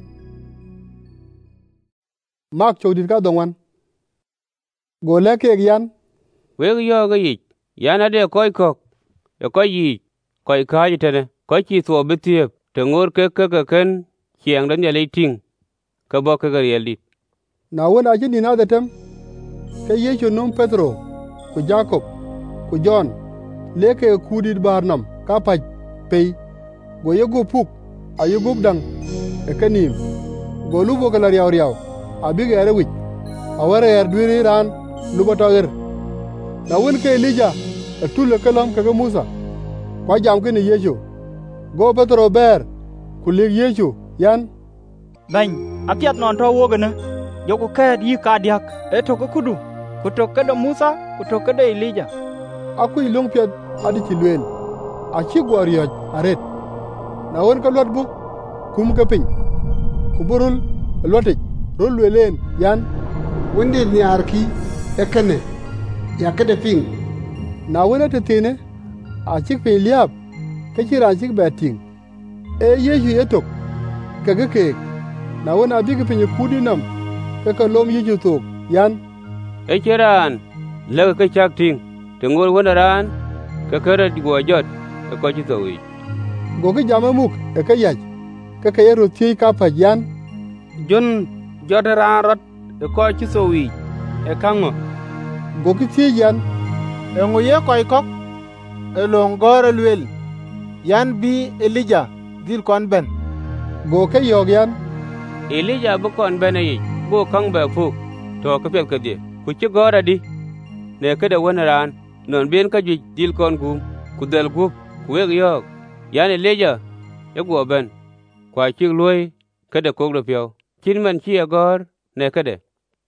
mak chodit ka dongwan go le ke yan we yo ga yi yana de koy kok e koy yi koy ka yi tene koy ki so bitiep te ngor ke ke ke ken chieng dan yale ting ka bo ke gar yali na wona jini na da tem ke Yesu num Petro ku Jacob ku John leke kudit barnam ka paj pei go yego puk ayego dang e kanim go lubo kala riaw riaw abige are wich aware er dwiri ran lubo tager na won ke Elijah atule kalam ka Musa kwa jam ke ni Yesu go Petro ber kulig Yesu yan ban apiat non to wogana yoku ka di ka diak e to ko kudu ku to ka da Musa ku to ka da Elijah akui long piat adi kilwen a chi gwario aret na won ka lot bu kum ka pin ku burul lotik rol welen yan wonde ni arki ekene ya kede pin na wona te tene a chi pe liap ka chi ran chi beting e Yesu etok ka ga ke na wona bi ga pinyi kudi nam ka ka lom yi ju tok yan e cheran le ka chak ting te ngor wona ran ka kara go jot ko chi to wi go ka jama muk e ka yaj ka ka yero ti ka pa yan jon jot ran rot ko chi so wi e kango go ki ti yan e ngoye koy kok e long gore lwel yan bi Elija dil kon ben go ka yog yan Elija bu kon ben yi go kang ba fu to ka pet ka di ku ci gora di ne ka da wona ran non bien ka ji dil kon gum ku del gu ku weg yok yan Elija e go ben kwa ci loy ka da ko do pyo kin man ci gor ne ka de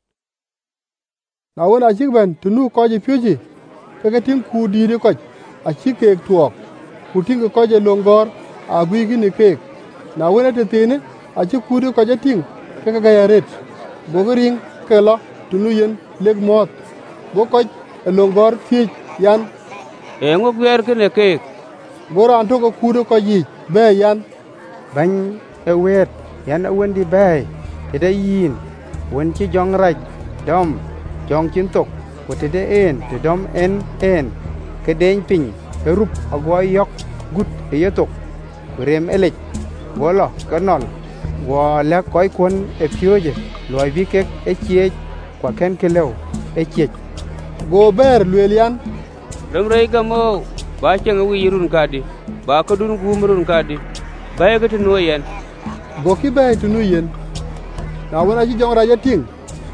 na wona ci ben tunu ko ji pyuji ka ka tin ku di de ko a ci ke tuok ku tin ko je longor a gui gi ni ke na wona te tine a ci ku di ko je tin ka ka ga yaret bo go ring ke lo tunu yen leg mot bo ko longor fi yan e ngo gwer ke ne ke bo ran to ko ku di ko ji be yan ban e wet yan a wendi be te da yin won ci jong raj dom jong chin tok ko te de en te dom en en ke deñ piny e rup agwo yok gut e yetok rem elek wolo kanol wo le koy kon e pioje loy bi kek e chiech kwa ken kelew e chiech go ber lwelian ram rei gamo ba chang wi yirun kadi ba ko dun gumrun kadi ba ye gati no yen go ki bay tunu yen na wona ji jong raja ting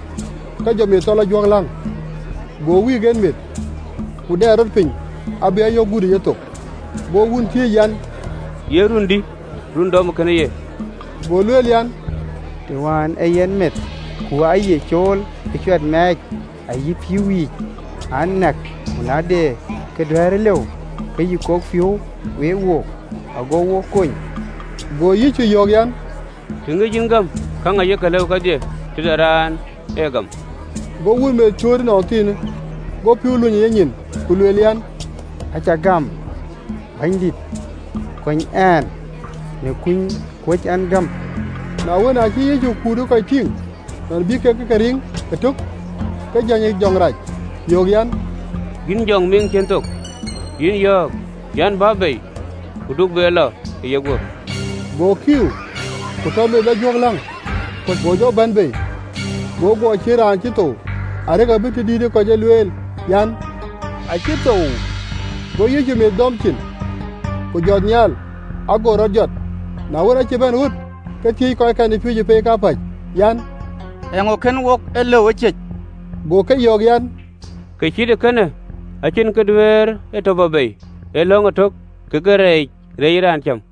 ka jomi tola jong lang go wi gen met ku de rot piny abe yo gudu yeto bo wun tie yan yerundi run dom kene ye bo lel yan te wan e yen met ku aye chol e chwat mek ayi piwi anak unade ke dware lew ke yi ko fiu we wo ago wo koñ go yi chu yog yan tinga jingam kanga ye kalew ka de tidaran egam go wun me chori no tin go piu lu nyen nyin ku lel yan acha gam bandit koñ an ne kuñ ko an gam na wona chi ye ju ku do ko ting non bi ke ke ring ke tok ke janye jong raj yog yan gin jong ming chen tok yin yok yan ba be ku duk be la ye go go kiu ku to me da jog lang ko go jo ban be go go chi ran chi to are ga bi ti di ko je lwel yan a chi to go yi ju me dom chin ku jot nyal ago ro jot na wona chi ben hut ke ti ko ka ni pyu je pe ka pa yan engo ken wok ele weche go ke yog yan ke chi de kana a chin ke dwer e to babe e longo tok ke gere re ran cham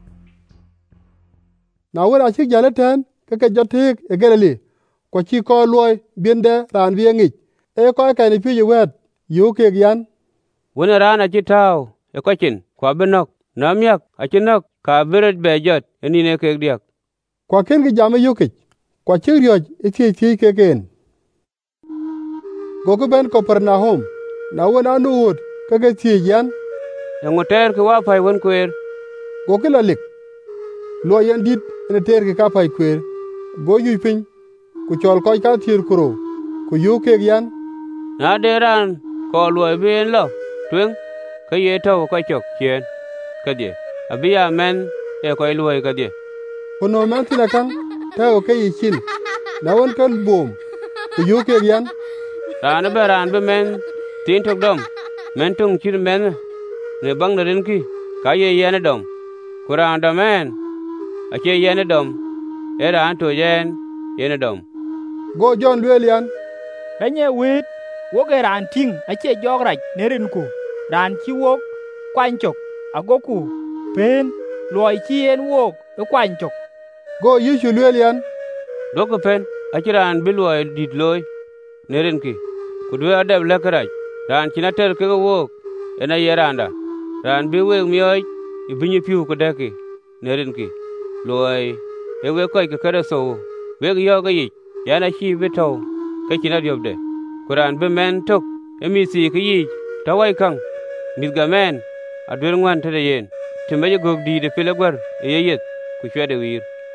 na wona chi jale ten ke ke jotik e gereli ko chi ko loy biende ran bi ngi e ko ka ni pyu je wet yu ke yan wona ran a chi taw e ko chin kwa benok namyak a chinok ka beret be jot eni ne ke diak kwa ken gi jame yuke kwa chi ryoj e ti ti ke ken go ko ben ko Pernahum na wona nuut ke ke ti yan e ngoter ke wa pai won kwer go ke lalik lo yan dit ne ter ke ka pai kwer go yu pin ku chol ko ka tir kuro ku yu ke yan na deran ko lo ben lo twen ke ye to ko chok chen ka die abia men e ko lo ka die kono man tina kan ta o ke yin na won kan bom ku yu ke yan ran be ran be men tin tok dom men tung chir men ne bang na ren ki ka ye ye na dom kuran da men a che ye na dom era an to yen ye na dom go jon lwel yan benye wit wo ge ran ting a che jog raj ne ren ku ran chi wok kwan chok ago ku pen loy chi en wok e kwan chok go yi chu lwel yan do ko pen a chi ran bi loy dit loy ne ren ki ku dwe adab le karaj ran china ter ke wok ena yeranda ran bi we myoy ibinyi piu ko deki ne ren ki loy e we ko ke kare so we yo ga yi yana chi bito ke china diobde kuran be men tok emi si ke yi tawai kang misga men adwer ngwan tede yen timeje gog di de pile gwar e yeyet ku chwede wir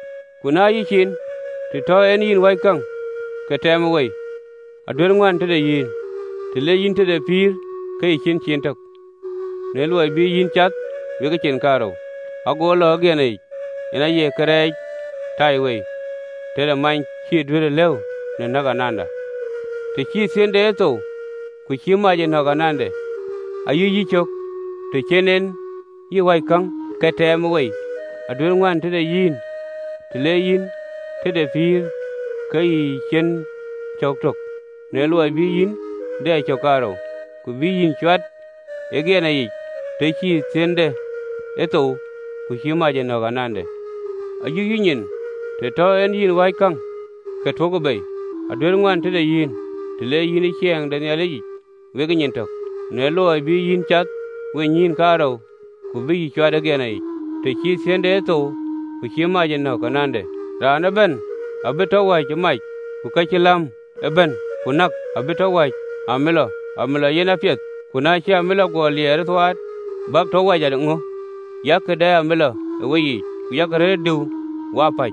kuna yi chin ti to en yin wai kang ke tem wei adwer ngwan te de yin ti le yin te de pir ke chin chin tok ne luai bi yin chat we ke chin karo ago lo ge nei ina ye kare tai wei te de man chi dwer lew ne naga nanda ti chi sen de to ku chi ma je naga nande ayu yi chok ti chenen yi wai kang ke tem wei adwer ngwan te de yin ti le yin te de pir ke chin chok tok ne luai bi yin de chokaro ku bi yin chat e ge nei te chi sen de eto ku chi ma je naga nande ayu yi nyin te to en yin wai kang ke to go bei adwer ngwan te de yin te le yin chieng de ne le yi we ge nyin tok ne lo bi yin chat we nyin karo ku bi chwa de ge nei te chi sen de to ku chi ma je naga nande ra na ben abe to wa chi mai ku ka chi lam e ben ku nak abe to wa amelo amelo yena piet ku na chi amelo go lier twat bak to wa ja ngo yak de amelo we yi ku yak re du wa pa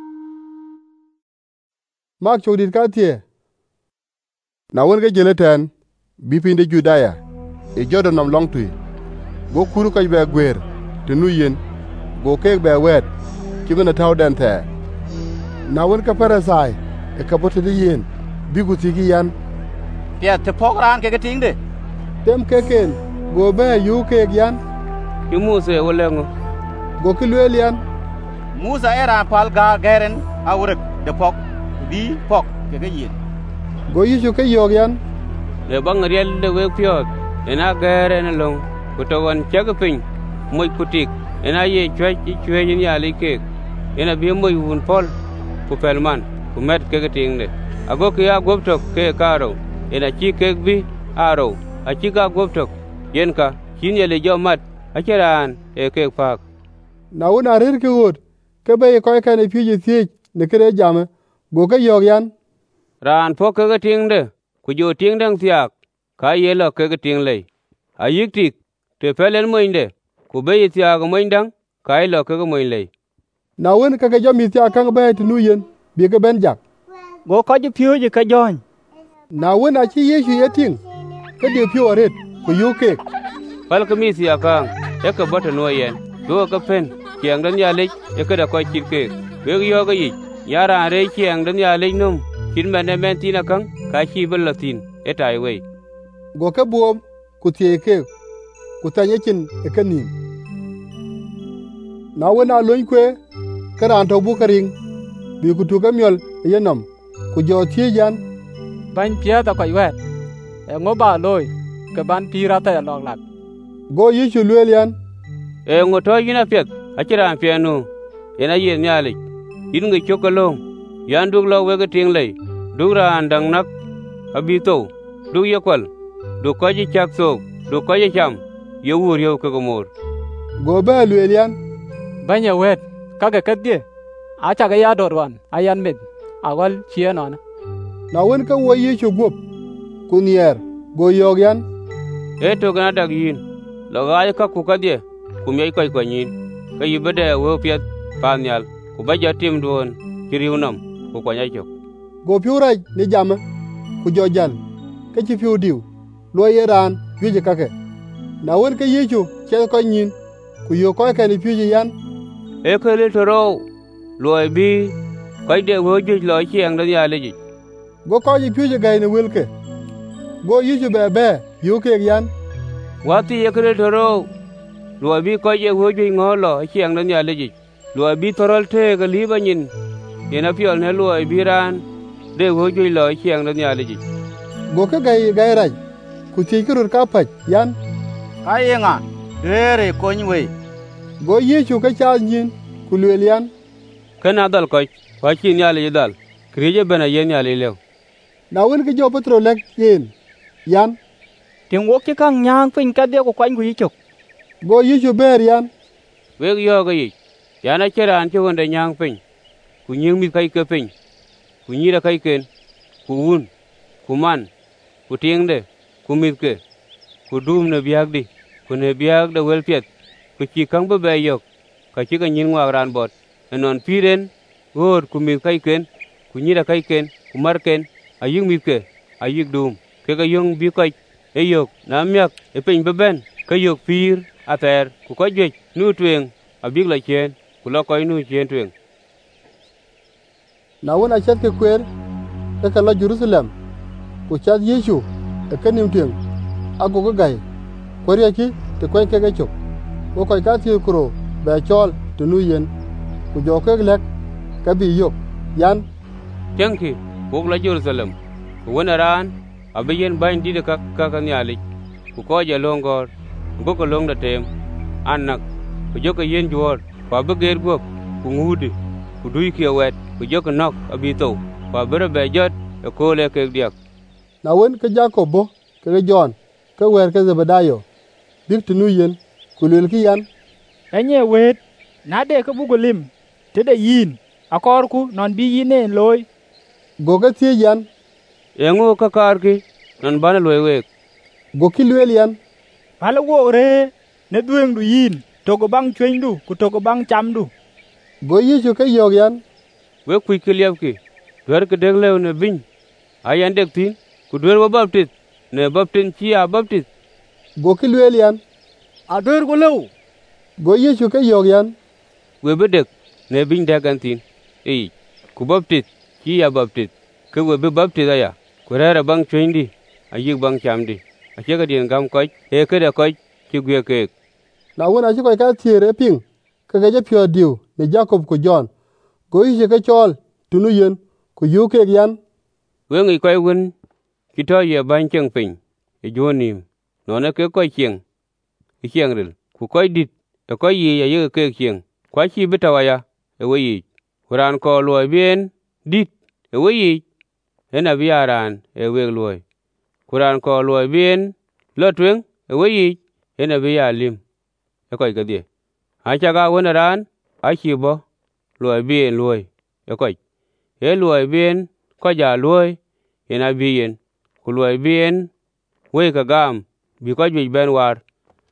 mak chodit ka tie na won ga jele ten bi pinde Judaya e jodo nam long tui go kuru ka be gwer te nu yen go ke be wet ki bena taw den te na won ka parasai e ka bote de yen bi gu ti gi yan pia te pok ran ke ke ting de tem ke ken go be yu ke yan ki Musa wole ngo go ki lwel yan Musa era pal ga geren awrek de pok bi pok ke ke yin go yisu ke yo yan le bang riel de we pyot ena geren long ku to wan chag pin moy kutik ena ye chwe chwe yin ya le ke ena bi moy un pol ku pelman ku met ke ke ting de ago ke ya gob tok ke karo ena chi ke bi aro a chi ga gob tok yen ka kin ye le jo mat a cheran e ke pak na wona rir ke wot ke be ko ka ne pije ti ne kre jame go ke yo yan ran po ke ke ting de ku jo ting dang tiak ka ye lo ke ke ting le a yik tik te pelen moinde ku be tiak moindang ka ye lo ke ke moin le na won ka ke jo mi tiak kan be tu yen bi ke ben jak go ko ji pio ji ka jon na won a chi Yesu ye ting ke de pio ret ku yu ke pal ke mi tiak kan e ke bota no yen do ka pen kiang dan ya le e ke da ko chit ke we yo ga yi yara re kiang dan ya le num kin men ne men tin kan ka chi bel latin e tai we go ke buom ku tie ke ku tanye kin e ke nim na wona loin kwe karan to bu karing bi ku tu ka myol ye nam ku jo tie yan ban pia ta ko wet e ngo ba loy ke ban pira ta lok lak go Yesu lwel yan e ngo to yina pet a chiran pianu ena ye nyali in ngi chokolong yan dug lo we ke ting le dug ran dang nak abi to du ye kwal du ko ji chak so du ko ji cham ye wur yo ko mor go ba lwel yan ban ye wet ka ke ke die a cha ga ya dor wan ayan mit awal chie no na won ka wo Yesu gop ku nier go yo yan e to gana dag yin lo ga ka ku ka die ku me ko ko nyin ka yibede wo piet panyal ku ba jatim don kiriunam ku ko nyachok go piura ni jama ku jo jal ke chi piu diu lo ye ran yuje kake na won ka Yesu che ko nyin ku yo ko ka ni piu yan e ko le toro lo bi ko de wo ju lo chieng dan ya le ji go ko ji piu ga ni wel ke go Yesu be be yu ke yan wa ti ye ko le toro lo bi ko je wo ju ngolo chieng dan ya le ji lo bi torol te ga li ba nyin yena piol ne lo bi ran de wo ju lo chieng dan ya le ji go ke gai gai rai ku ti kirur ka pa yan ayenga dere ko nywe go Yesu ka cha nyin ku lwel yan kana dal ko wa chi nya le dal krije bena yen ya le lew na won ke jo Petro lek yen yan tiếng wok ke kang nyang pin ka de ko kwan gu yichok go Yesu ber yan we yo ga yi yana cheran che wonde nyang pin ku nying mi kai ke pin ku nyira kai ken ku un ku man ku tieng de ku mit ke ku dum ne biag di ku ne biag de wel piet ku chi kang be be yok ka chi ka nyin ngwa ran bot non piren Or ku mi kai ken, ku nyira kai ken, ku mar ken, ayik mi ke, ayik dum, ke ka yung bi kai, e yok, na miak, e piny beben, ka yok pir, ater, ku ka jwech, nu tueng, abik la chen, ku la koi nu chen tueng. Na won a chat ke kwer, ke ka la Jerusalem, ku chat Yesu, e ka nim tueng, ago ka gai, kwari ki, te kwen ke ke chok, wo koi ka tiyo kuro, be chol, te nu yen, ku jo ke lek, ka bi yok, yan. Tiangki, wok la Jerusalem, ku wona ran, abiyen bain dide ka ka ka nyalik, ku ko ja longor, ku ko long da tem, anak, ku jo ka yen juor, ku abeger gop, ku ngudi, ku dui ki wet, ku jo ka nok abito, ku abere be jot, e ko le ke diak. Na won ke Jakobo, ke John, ke wer ke Zebedayo, dik tunu yen, ku lel ki yan. Enye wet, na de ke bugo lim, te de yin, akor ku non bi yine loy. Go ke tie yan. Engo ka kar ki, non bana loy wek. Go ki lel yan. Pala wo re, ne dueng du yin, togo bang chwen du, ku togo bang cham du. Go Yesu ke yog yan. Wek kui ki liap ki, dwer ke deg lew ne biny, ayan deg tin, ku dwer wa baptit, ne baptin chi a baptit. Go ki lel yan. A dwer go lew. Go Yesu ke yog yan. We bedek, ne biny degan tin, ei, ku baptit, chi a baptit, ke we be baptit aya, ku rere bang chwen di, ayik bang cham di, ache ka dien gam koch, e kede koch, chi gwe kek. Na won a chi koi ka tiere ping, ke ke je pyo diu, ne Jacob ku John, go Yesu ke chol, tunu yen, ku yu kek yan. We ngi koi wun, ki to ye bany cheng piny, e jonim, nona ke koi cheng, e cheng ril, ku koi dit, e koi yi ya ye kek cheng, kwa chi bita waya, e we yi, kuran ko luoy bien, dit, e we yi, e na biaran, e we luoy, kuran ko luoy bien, lo tweng, e we yi, e na bia lim, e koi ka die. Acha ga wona ran, a chi bo, luoy bien luoy, e koi, e luoy bien, ko ja luoy, e na bien, ku luoy bien, we ka gam, bi ko jwij ben war.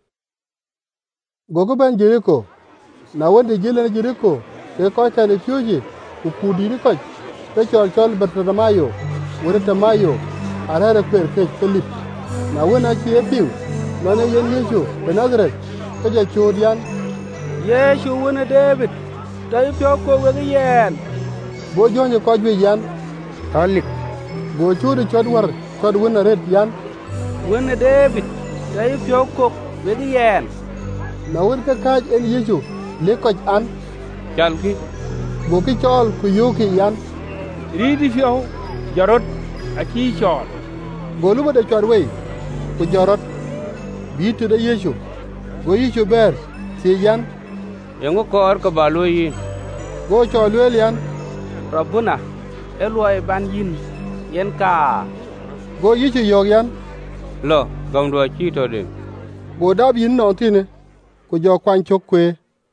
Go ko ben Jeriko, na won de jile Jeriko, ke koi ka ne fyoji, ku kudi ni koi, ke chol chol Bartamayo, wore Tamayo, arare kwer ke kelip. Na won a chi e ping, none yen Yesu, be Nazareth, ke je chod yan. Yesu wona David, tay pyo ko we yen. Go jonye ko jwe yan. Talik. Go chodi chod war, chod wona red yan. Wona David, tay pyo ko we yen. Na won ka kaj en Yesu, le ko an. Chal ki. Go ki chol ku yu ki yan. Ridi fyo, jarot, a chi chol. Go lu de chod we, ku jarot. Bi to de Yesu. Go Yesu ber, si yan. Engo kor ka balo yin. Go chol wel yan. Rabuna, elwai ban yin, yen ka. Go Yesu yog yan. Lo, gam do chi to dem. Go dab yin no tine, ku jo kwan chok kwe.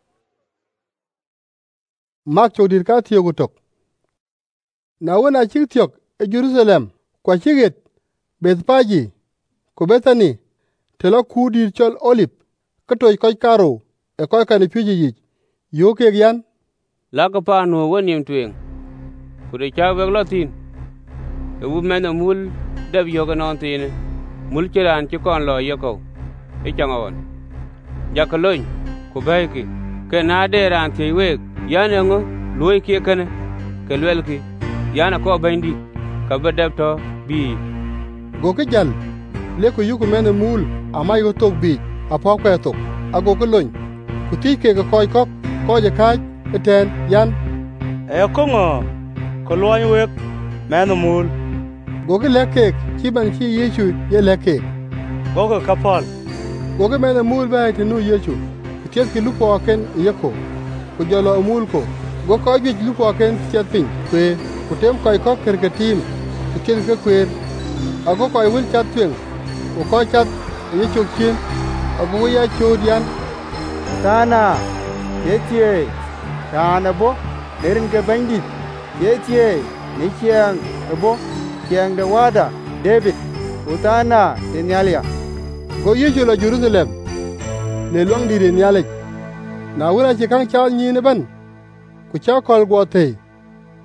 Mak chodir ka tiyo gutok. Na wona chik tiyok e Jerusalem, kwa chiget, Bethpagi, ku Bethany, telo kudir chol Olip, katoi koi karo, e koi kani pyuji yich, yu kek yan. Laka pa no wonim tueng, ku de cha wek lo tin, e wu mena mul, deb yoga non tine, mul chiran chikon lo yako, e changa won. Jaka loin, ku baiki, ke na de ran tiy wek, yan engo, luoy kie kene, ke lwel ki, yana ko bindi, ka bedeb to, bi. Go ke jal, le ku yuku mena mul, ama yu tok bi, apo kwe tok, ago ke loin, ku ti ke ke koi kok, ko je kaj, eten, yan. E kongo, ko luoy wek, mena mul. Go ke le kek, chi ban chi Yesu ye le kek. Go ke kapal. Go ke mena mul ba te nu Yesu, ku tiet ki lupo ken yeko, ku jolo mul ko. Go ko jwij lupo ken tiet pin, kwe, ku tem koi kok kerketim, ku tiet ke kwer. Ago koi wil chat tweng, ku koi chat ye chok chin, ago ya chod yan. Tana, yetie, tana bo, derin ke bandit, yetie, ni chiang, bo, chiang de wada, David, utana, tenyalia. Go Yesu la Jerusalem, le long di den yalek. Na wuna chi kang chal nyi ne ban, ku cha kol go te,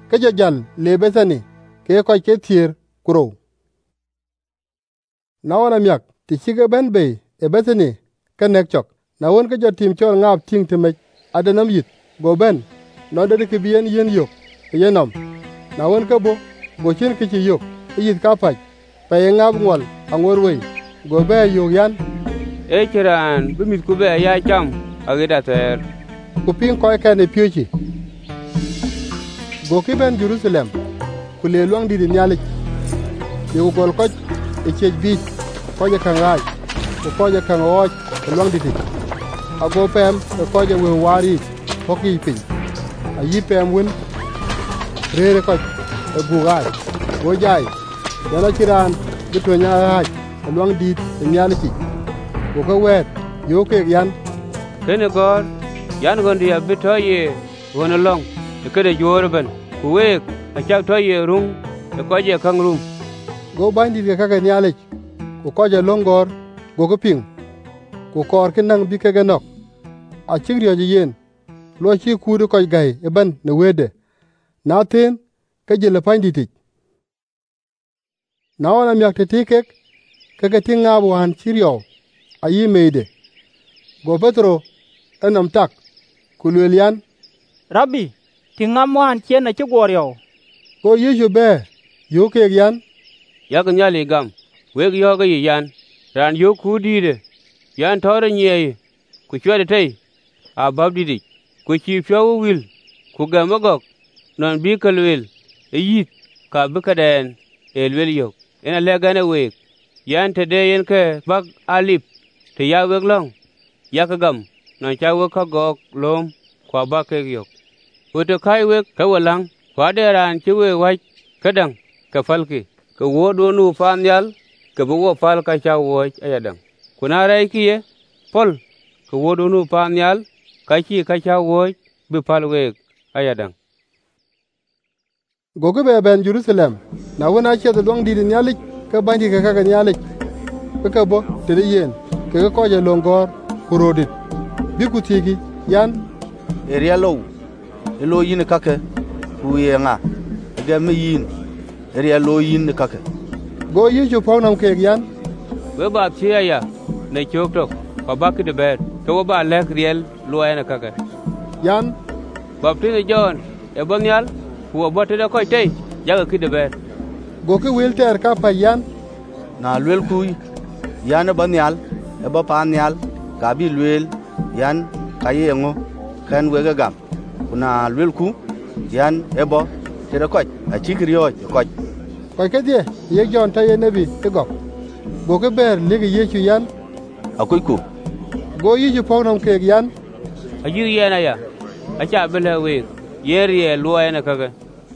ke jo jal le Bethany ke ko ke thier kuro. Na wana myak ti chige ben be e Bethany ke nek chok. Na won ke jo tim chol ngap ting te adanam yit go ben no de ke bien yen yok yenom. Na won ke bo go chin ke chi yok yit ka pach pa ngap ngwal angor we go be yok yan e chiran bi mit ku be ya cham agida ter ku pin ko ka ne pyuchi go ki ben Jerusalem ku le luang di nyale yo gol ko e chej bi ko je kan rai ko je kan o luang di ago pem ko je we wari ko ki pin a yi pem win rere ko e gu gai go jai yana chiran bi to nya ha luang di nyale ki ko ko wet yo ke yan kene gor yan gon dia bitoye wona long e kede jorban ku we a chak toye rum e ko je kan rum go bandi ke ka nyale ko ko je longor go ko ping ko kor ke nang bi ke ganok a chigriyo je yen lo chi ku do ko gai e ban ne wede na tin ke je le pandi ti na wana myak te tikek ke ke tinga wan chiriyo ayi meide go Petro enam tak kulwelian Rabbi tingam wan chen na chugoryo go Yesu be yo ke yan yak nyali gam we yo ga yan ran yo ku dire yan tore nye ku chwede tei a babdidi ku chi fyawo wil ku gamagok non bi kalwel e yit ka bikaden elwel yo ena legane we yan te de yen ke bag alip te ya weg long yak gam non cha we ka gok lom kwa ba ke yo ku to kai we ka walang kwa de ran chi we wa kadang ka falki ka wo do nu fan yal ka bo wo fal ka cha wo ayadang kuna rai kiye pol ka wo do nu fan yal ka chi ka cha wo bi fal we ayadang gogo be ben Jerusalem na wona che de long di de nyalik ka bandi ka ka nyalik ka bo te de yen ke ko je longor kurodit bi ku tigi yan area low elo yin kake ku yenga ga me yin area low yin kake go yi ju pon nam ke yan we ba chia ya ne chok tok pa ba ki de ber ko ba lek riel lo ena kake yan baptine John e bonyal ku bo te ko te ya ki de ber go ke wil ter ka pa yan na lwel ku yan banyal e ba panyal ka bi lwel yan kayengo kan wega gam kuna lwel ku yan ebo te ko a chikriyo ko ko ke die ye John ta ye nabi te go go ke ber le ge Yesu yan akoy ku go yi ju pon nam ke yan a yi yana ya a cha bele we yer ye lo ena kaga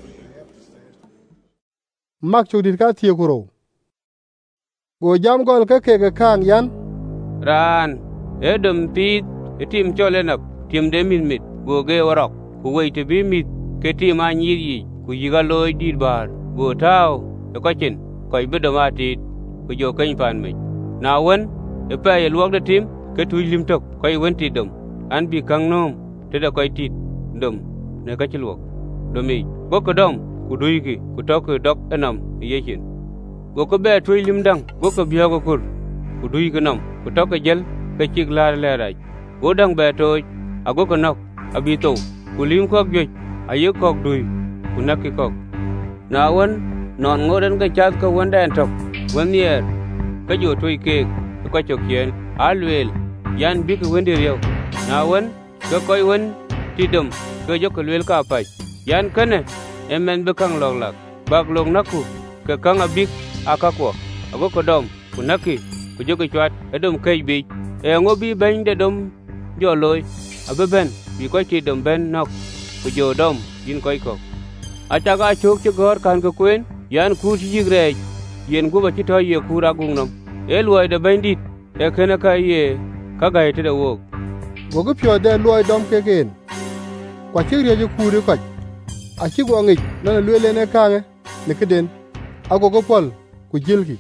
mak chu dit ka tie kuro go jam gol ke ke kang yan ran edum pit etim cholenap tim de min mit go ge warok ku wei te bi mit ke tim a nyir yi ku yiga loy dit bar go taw e ko chin ko bi do mati ku jo kan pan me na won e pa ye luok de tim ke tu lim tok ko won ti dum an bi kang nom te da ko ti dum ne ka chi luok do mi go ko dom ku dui ki ku tok dok enam ye chin go ko be tu lim dang go ko biya go kur ku dui ko nam ku tok jel ke chik la le raj go dang be to ago ko nok abito ku lim ko gwe ayo ko dui ku nakki ko na won non ngoden ga chat ko wonda en tok won yer ka jo toy ke ko chok yen alwel yan bi ko wendi rew na won ko koy won tidum ko jo ko lwel ka pa yan kane emen be kang log lak bak log naku ke kang abik akako ago ko dom ku nakki ku jo ko chat edum kay bi e ngobi ben de dom jo loy abeben bi ko ti dom ben nok ku jo dom yin koy ko acha ga chok che gor kan ko kwen yan ku ti jigre yen ku ba ti to ye ku ra gung nam e loy de bandit e kene ka ye ka ga ite de wo go go pyo de loy dom ke gen kwa chi re ju ku ri ko a chi go ngi na le le ne ka ne ke den ago go pol ku jilki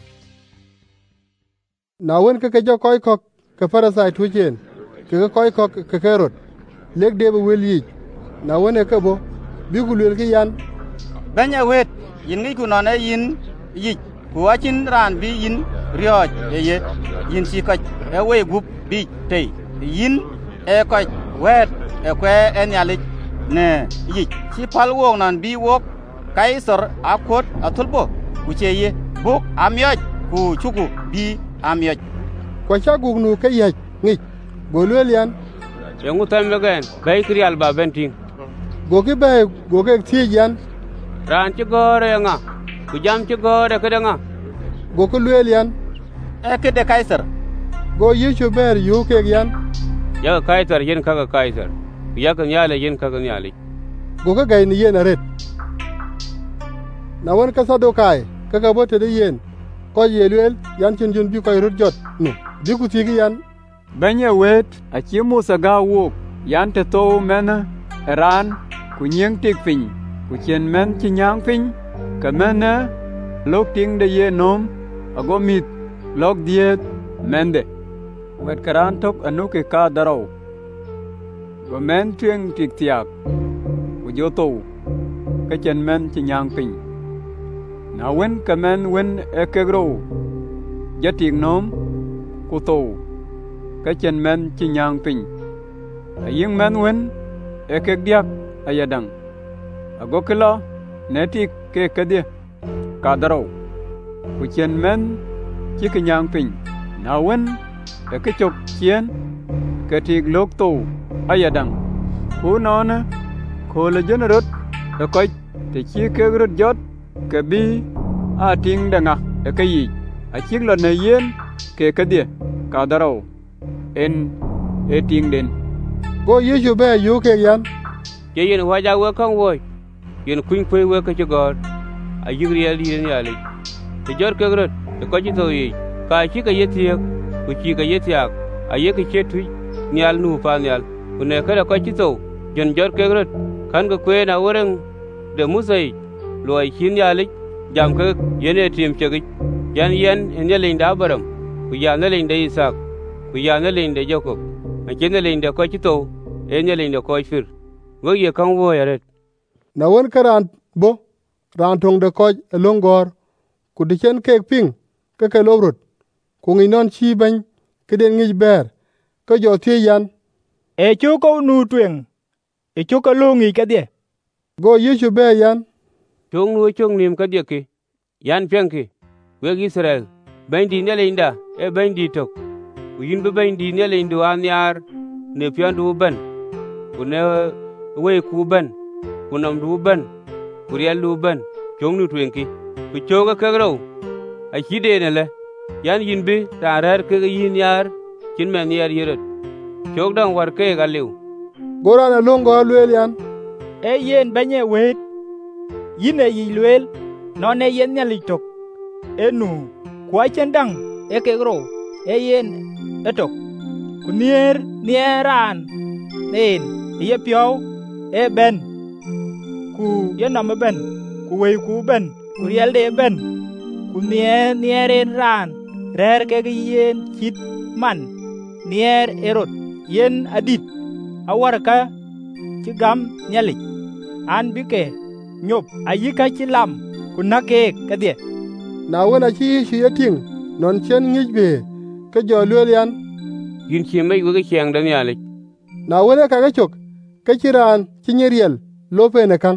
na won ke ke jo koy ko ke parasai tu chen ke koy ko ke kerot lek de wel yi na won e ke bo bi ku le ke yan benya wet yin ngi ku non e yin yi ku achin ran bi yin rioj ye ye yin si ka e we gup bi te yin e ka wet e kwe en yalik ne yi si pal wong nan bi wok kaisor akot atulbo ku che ye buk amyoj ku chuku bi amyoj kwa cha gugnu ke ye ngi golwelian yangu tam again bay krial ba benting gogi bay gogi tiyan ran ci gore nga ku jam ci gore ke nga gogi lwelian e ke de kaisor go yishu ber yu ke yan ya kaisor yin kaga kaisor ya kan yale yin kaga yale gogi gay ni yen aret na won ka sado kai kaga bote de yen ko yelwel yan chin jun bi koy rut jot nu bi ku tigi yan benya wet a chi musa ga wo yan te to mena ran ku nyeng tik pin ku chen men chi nyang pin ka mena lok ting de ye nom ago mit lok diet mende wet karan tok anu ke ka daro go men tweng tik tiak ku jo to ka chen men chi nyang pin na wen ka men wen e ke gro ja ting nom ku to ka chen men chi nyang pin a ying men wen e ke diak ayadang ago kelo neti ke kadie ka daro ku chen men chi ke nyang pin na wen e ke chok chien ke tik lok to ayadang ku nona ko le jenerot e ko te chi ke rut jot ke bi a ting danga e ke yi a chik lo ne yen ke kadie ka daro en e ting den go yishu be yu ke yan ke yin waja wo kan wo yin kuin pui wo ka ci gor a yigri ali ni ali te jor ke grot e ko ci to yi ka ci ka yeti ku ci ka yeti ak a ye ke chetu nyal nu pa nyal ku ne ka ko ci to jon jor ke grot kan ga kwe na wurin da musai loy kin yalik jam ka yene tim chegi yan yan en yelin da baram ku ya na lin da isak ku ya na lin da jakob a kin lin da ko ci to en yelin da ko fir go ye kan wo yaret na won karan bo ran tong de ko longor ku di chen kek ping ke ke lorot ku ngi non chi ban ke den ngi ber ko jo tie yan e chu ko nu twen e chu ko lu ngi ka de go yishu be yan chung nu chung nim ka de ki yan pen ki we Israel ban di ne linda e ban di tok ku yin be ban di ne lindu an yar ne pian du ban ku ne we ku ban ku nam du ban ku riel du ban chung nu twen ki ku choga ka gro a hide ne le yan yin bi ta rar ke yin yar kin men yar yiret chog dang war ke ga lew gora na longo lwel yan e yen banye wet yin e yi lwel non e yen nyali tok e nu kwa chen dang e ke gro e yen e tok ku nier nieran nen ye pyo e ben ku ye nam ben ku we ku ben ku riel de ben ku nier nieren ran rer ke yen chit man nier erot yen adit awar ka ci gam nyali an bike nyop ayika ci lam ku nake kadie na wona ci shi yating non chen ngi be ke jo lwel yan yin chi mai we cheng dan yale na wona ka ga chok ke chiran ci nyeriel lope ne kan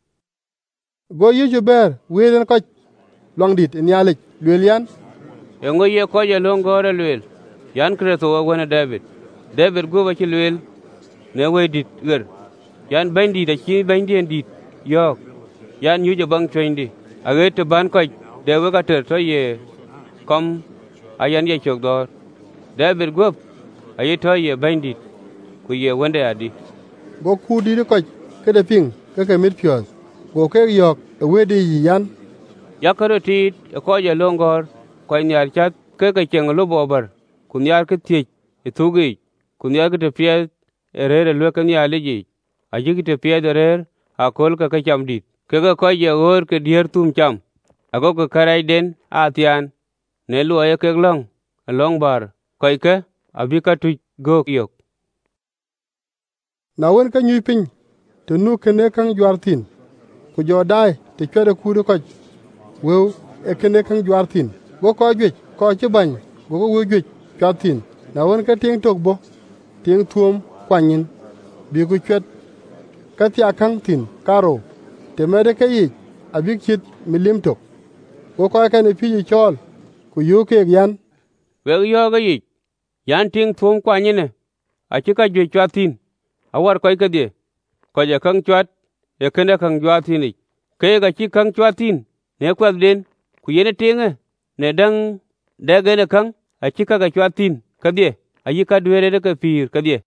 go yiju ber welen ko long dit in yale lwel yan e ngo ye ko ye long gore lwel yan kreto wona david david go ba ci lwel ne we dit ger yan bandi da chi bandi en dit yo yan yu je bang twendi age te ban ko de we ka ter to ye kom ayan ye chok do david go aye to ye bandi ku ye wonde adi go ku di ko ke de ping ke ke mit pyos go ke yok e we di yan ya karoti ko ye longor ko nyar chat ke ke cheng lo bobar ku nyar ke ti e tugi ku nyar ke te pie erere lo ke nyar le ji aji ke te pie derer a kol ka ke cham dit ke ga ko ye or ke dier tum cham ago ko karai den atian ne lo ye ke long long bar ko ke abi ka tu go yok na won ka nyi pin to nu ke ne kan jwartin ku jo dai te chwede kude ko wew e kene kan jwar tin go ko jwe ko ci ban go go jwe chat tin na won ka ting tok bo ting tuom kwanyin bi ku chwet ka ti akang tin karo te mede ka yi abik chit milim tok go ko ka ne pi chol ku yu ke yan we yo ga yi yan ting tuom kwanyine a ci ka jwe chat tin awar ko ka de ko je kang chat e kene kang jwa tin ni ke ga ci kang chat tin ne kwa den ku yene tinga ne dang de ga ne kang a ci ka ga chat tin ka de ayi ka duere de ka pir ka de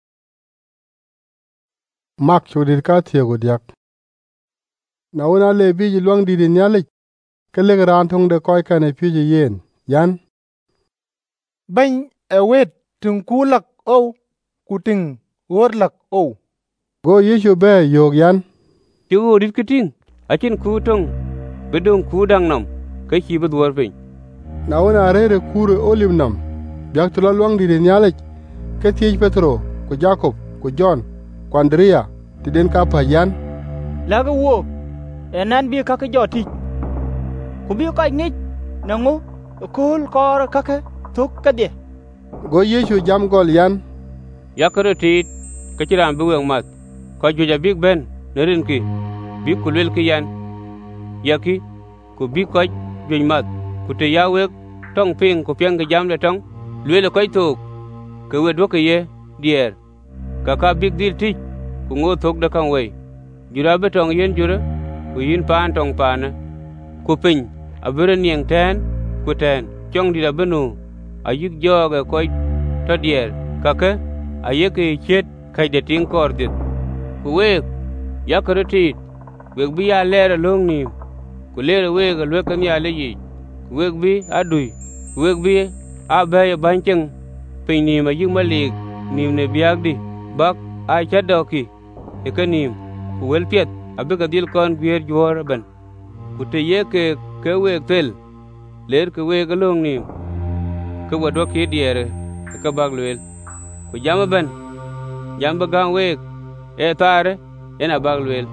mak chodir ka thiego diak na wona le bi ji luang di de nyale ke le ran thong de koy ka ne pi ji yen yan ban e wet tung kulak o kuting worlak o go yishu be yog yan chu rit kiting akin ku tong bedong ku dang nam ka chi bu dwar pin na wona re re kure olim nam biak to luang di de nyale ke ti Petro ko Jacob ko John ko Andrea ti den ka pa yan la ga wo enan bi ka ka joti ku bi ka ngi nangu kul kor ka ka tuk ka de go yishu jam gol yan yakoro tit ka chiram bu weng mat ko juja big ben nerin ki bi kulel ki yan yaki ku bi ko jun mat ku te yawe tong ping ku piang ga jam le tong lele ko tuk ke we do ke ye dier ka ka big deal ti ku ngo tok da kan we jura be tong yen jura ku yin pan tong pana ku pin abure nieng ten ku ten chong di da benu ayik joge ko to dier ka ke ayeke chet kai de ting kor dit ku we yakoro tit we bi ya lere long ni ku lere we ga le kan ya le yi we bi adui we bi abe bancheng pin ni ma yik malik ni ne biag di bak a chadoki e kanim ku wel piet abe ga dil kon bier jor ban ku te ye ke ke we tel ler ke we ga long ni ke wa do ke diere ke bag lel ku jam ban jam ba gang we e tare ena bag lel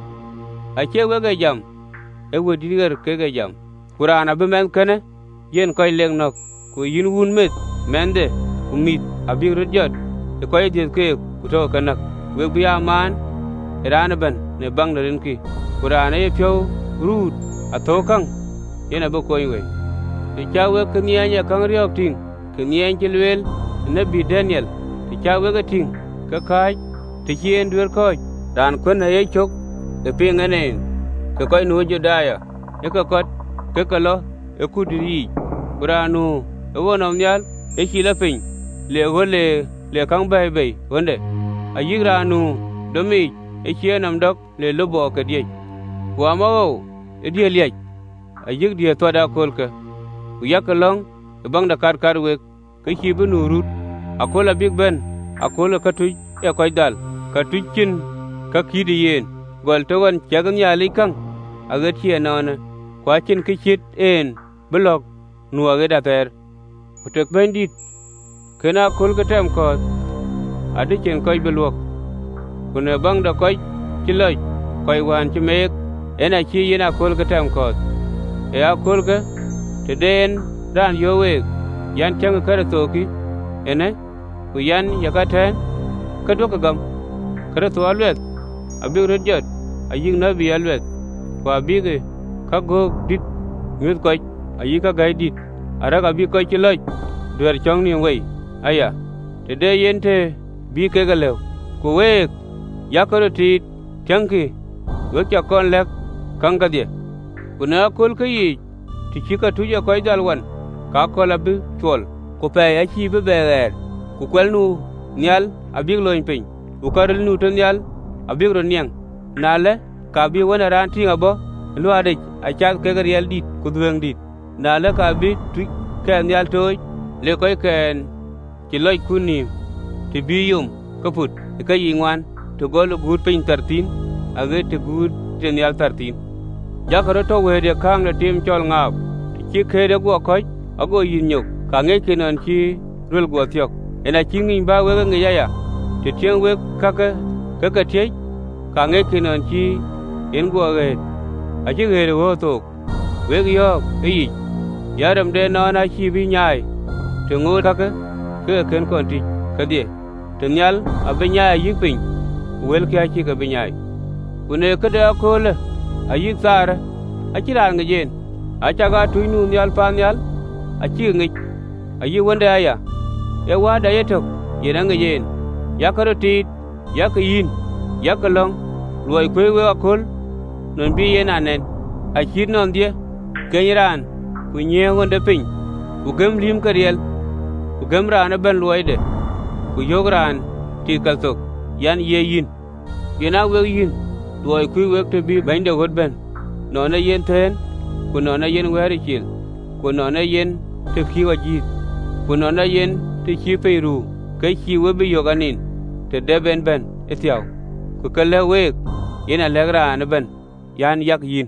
a che we ga jam e we diger ke ga jam qur'ana be men kene yen koy leng nok ku yin wun met mende ku mit abi rujot e koy dit ke ku to kanak we bi aman irana ban ne bang ren ki qur'ana ye pyo rut a to kang yen ba koy we e chawe ke niya kang riok ting ke niya kelwel nabi Daniel ti chawe ga ting ka kai ti chien dur ko dan kun na ye chok e pingane ke koy nu judaya e ka kot ke kalo e kudiri qur'anu e wonom nyal e chila pin le gole le kang bay bay wonde ayigranu domi e chienam dok le lobo ka die wa mawo e die liaj ayig die to da kolka ku yakalong e bang da kar kar we ke chi bu nurut akola big ben akola katuj e koy dal katujkin ka kidi yen gol to gon chagan ya likang agat chienona kwa chin ke chit en blok nuage da ter utek bandit kena kol ka tem ko adi chen koy beluok kuna bang da koy chiloi koy wan chimek ena chi yena kol ka tem ko e a kol ka te den dan yowe yan chang kar to ki ene ku yan yakaten ka do ka gam kar to alwet abi rejot ayin nabi alwet kwa bige ka go dit ngut koy ayi ka gai dit araga bi koy chiloi duer chong ni wei aya te de yente bi ke galew ku we yakoro ti tanki we cha kon lek kanga de kuna kol ke yi ti chika tuja koy dalwan ka kola bi chol ku pe ya chi be ber ku kwel nu nyal abig loin pin ku karil nu to nyal abig ro niang nale ka bi wona ran tinga bo lu ade a cha ke gar yel dit ku dueng dit nale ka bi tu ke nyal toy le koy ken ki loy kuni ti biyum kaput ka yingwan to golo gut pin tartin age te gut ten yal tartin jakaro to wede kang le tim chol ngap ki kede go koy ago yin nyok ka nge kinon chi rul go tyok ena chingi ba we nge ya te tieng we ka ka ka ka tie ka nge kinon chi en go ge a chi ge wo to we yo yi ya dam de no na chi bi nyai to ngo ka ke ke ken kon ti ka die to nyal a bi nyai yi pin wel ke a chi ka bi nyai une ka da ko le a yi sara a chi ran ge jen a cha ga tu nu nyal pa nyal a chi ngi a yi wonde aya e wa da yeto ye na ge jen ya ka ro ti ya ka yin ya ka long luai kwe we akol non bi ye na nen a chi non die ke ran ku nye wonde pin ku gem lim ka riel ku gem ran ben luai de ku yogran ti kal tok yan ye yin yena we yin luai kwe we to bi bande god ben no na yen ten ku no na yen weri chil ku no na yen te ki wa ji ku no na yen te chi pe ru ke chi we bi yoganin te de ben ben etiaw ku kale we yena legra na ben yan yak yin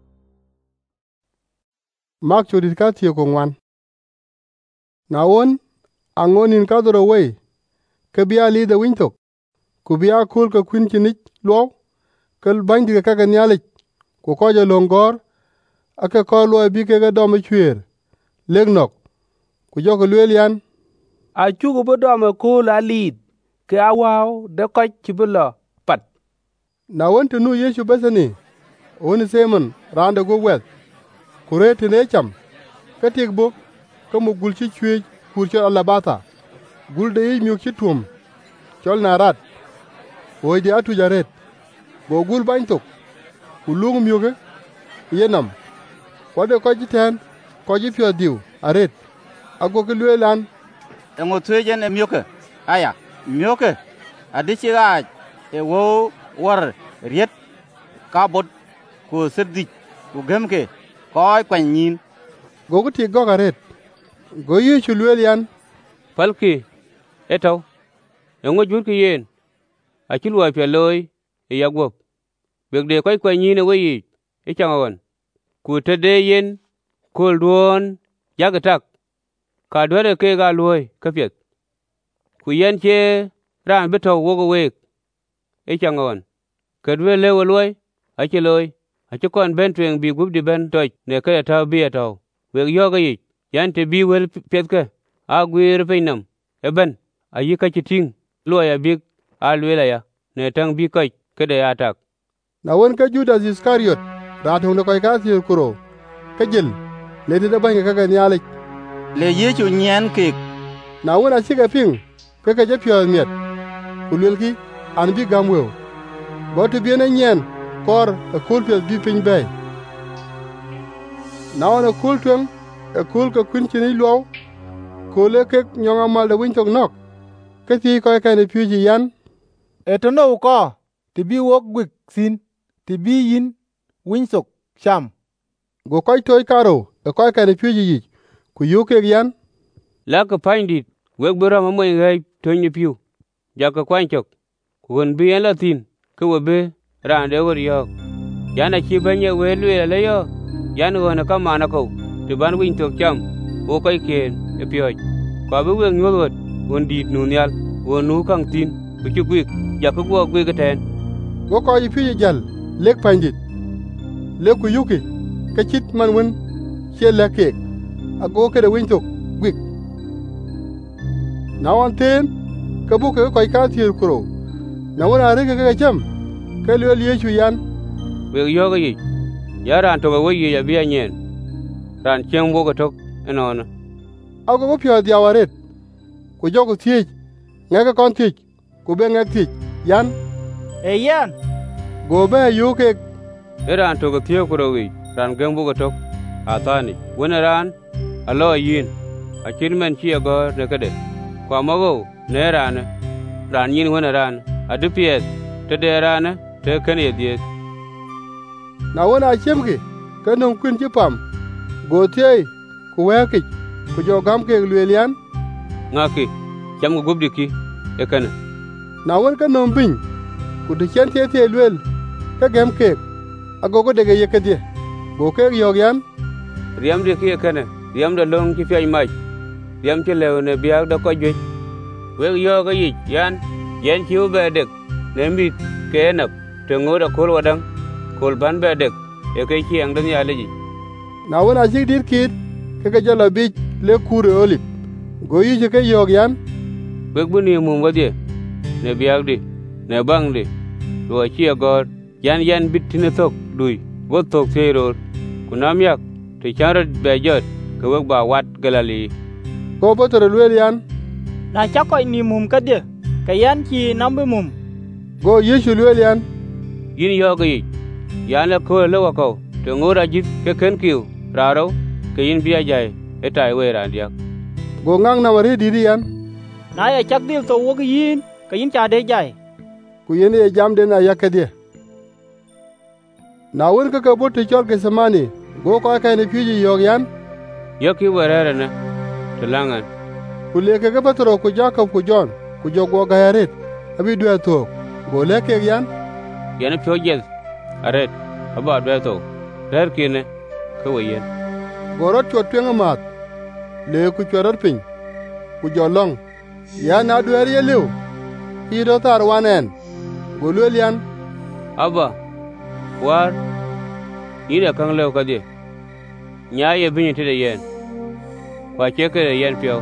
mak chodit ka tie ko ngwan na won angonin ka doro we ke bia li de wintok ku bia kul ka kwin kinich lo kel bandi ka ga nyalik ku ko je longor ake ko lo bi ke ga do me chwer legnok ku jo ko lelian a chu go do me ko la lid ke awaw de ko chibulo pat na won tu yesu besani woni Simon rande go wet kurete ne cham katik bo ko mo gul ci chwe kur ci alabata gul de yi mi ci tum chol na rat oy di atu jaret go gul bañ tok ku lungu mi yoge yenam ko de ko ji ten ko ji fio diu aret ago ke lelan ngo twejen e myoke aya myoke adici ga e wo war riet kabot ko seddi ko gemke koy kwan nyin go ko ti go garet go yi chu lelan palki eto ngo jur ki yen a chi lwa pe loy e yagop beg de koy kwan nyin we yi e changon ku te de yen kol duon yagatak ka dwere ke ga loy ka pet ku yen che ran beto wo go we e changon ka dwe le wo loy a chi loy a chi kon ben twen bi gub di ben toy ne ka ta bi eto we yo ga yi yan te bi wel pet ka a gwir peinam e ben a yi ka chi ting lo ya bi a lwela ya ne tang bi kai ke de atak na won ka Judas Iscariot rato ne koy ka sir kuro ka jil le de ban ka ga nyalik le yechu nyen ke na won a siga ping ka ka je pyo miet kulul ki an bi gamwe go to bi na nyen kor a kul pe bi pin bay na won a kul twen a kul ka kun chini lo ko le ke nyonga mal de win tok nok ka ti koy ka ne pyu ji yan etono ko ti bi wok gwik sin ti bi yin winsok cham go koy toy karo e koy ka ne pyu ji ku yuke yan la ka pandi we gbura mo moy gai tonyi piu ja ka kwanchok ku gon bi en latin ku we be rande wor yo yana chi banye we lwe le yo yan wona ka mana ko ti ban win tok cham o koy ken e pyo ko be we nyolot won dit nu nyal won nu kang tin ku chu gwik ja ku go gwik ten go ko yi pyu jal lek pandit le ku yuki ka chit man won che le ke ago ke de win tok gwik na wan ten ka bu ke ko ka tir kuro na wona re ke ga cham ke le le chu yan we yo ga yi ya ran to ga we ya bi nyen ran chen bo ga tok enona ago go pyo dia waret ku jogo tie nga ka kon tie ku be nga tie yan e yan go be yu ke ran to ga tie kuro wi ran gem bo ga tok atani wona ran alo yin a kin men chi go ne ka de kwa mago ne ran ran yin wona ran adu piet te de ran te kan ye die na wona chemge ka non kun ji pam go tie ku weki ku jo gam ke lwelian ngaki cham go gubdi ki e kana na won ka non bin ku de chen tie tie lwel ka gam ke agogo de ge ye ke die go ke yo yan riam de ki e kana riam da long ki fi mai riam ti lew ne biak da ko jwe we yo ga yi yan yen chiu be dek ne mi ke nap te ngo da kol wadang kol ban be dek e kai chiang dan ya leji na wona jik dir kit ke ke jala bi le kure olip go yi je ke yog yan bek buni mum wadie ne biag di ne bang di lo chi agor yan yan bitine tok dui go tok tero kunam yak te charat bejot ke wak ba wat galali go botore lwel yan na chako ni mum kadye ka yan chi nambe mum go yeshu lwel yan yin yogi yan la ko lo ko te ngora jit ke ken kiu raro ke yin bia jai etai we ran diak go ngang na wari di yan na ya chak dil to wo yin ka yin cha de jai ku yin e jam de na yakadye na won ka ka botte chol ke samani go ko ka ne piji yog yan yoki werere ne telangan ku le ke Petro ku Jakob ku John ku jogo gayaret abi dwe to go le ke yan yan pyo jel aret aba dwe to rer kine ko yen gorot chot twenga mat le ku chorot pin ku jolong ya na dwe ye lew i do tar wanen go le yan aba war ina kang lew ka de nya ye bin te de yen wa che ke de yen pyo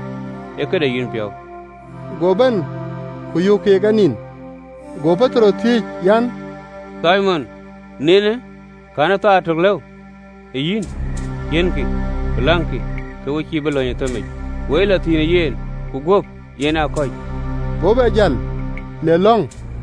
e ke de yin pyo go ben ku yu ke ganin go Petro ti yan Simon nene kana ta tok lew e yin yen ki blanki ke wo chi belo nya tame we la ti ne yen ku gop yena koy go be jal le long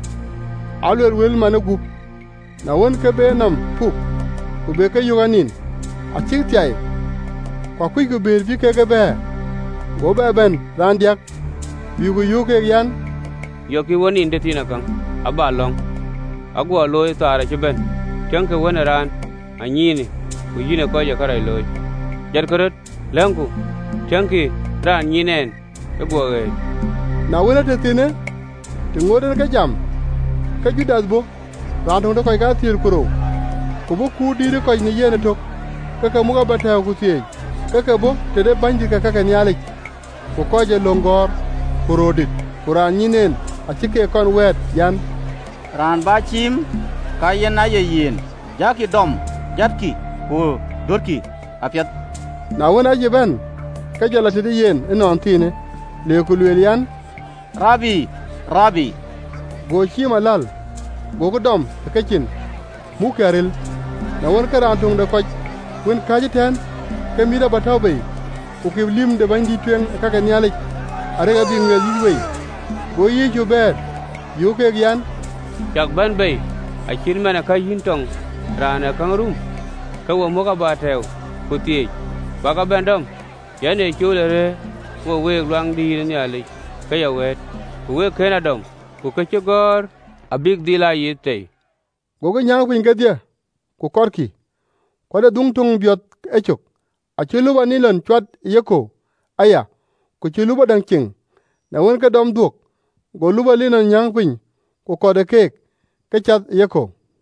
alwer wel managu na won ke be nam pu ku be ke yuganin a chi tiai kwa ku ku be fi ke ke be go be ben randiak bi ku yu ke yan yo ki woni inde tina kan aba long agwa loy tara ci ben kan ke wona ran anyini ku yine ko ya karai loy jar karot lanku kan ki ran yinen e go ge na wona te tine te ngoden ka jam ka Judas bo ran to ko ga tir kuro ko bo ku di ko ni yene tok ka ka mu ga bata ku tie ka ka bo te de banji ka ka nyale ko ko je longor kurodit kuran yinen a cike kon wet yan ran ba chim ka yen na ye yin jaki dom jatki ko dorki apiat na wona je ben ka jala te yen enon tine le ku lwel yan rabi rabi go chima lal go ko dom ka kin mu karil na won ka ran tung de ko won ka ji ten ke mi da bataw be ko ke lim de bandi tuen ka ka nyale are ga bi ngel yi we go yi ju ber yu ke yan jak ban bay a kin mana ka yin tong rana kan rum ka wo mo ka ba tew ku ti ba ka ben dom ya ne chu le re wo we rang di ne ale ka ya we ku we ke na dom ku ka che gor a big di la yi te go go nyang pin ke dia ku korki ko de dung tung biot e chok a chulu ba ni lon chat yeko aya ku chulu ba dang king na won ka dom duok go luba linon nyang pin ku kode kek ke chat yeko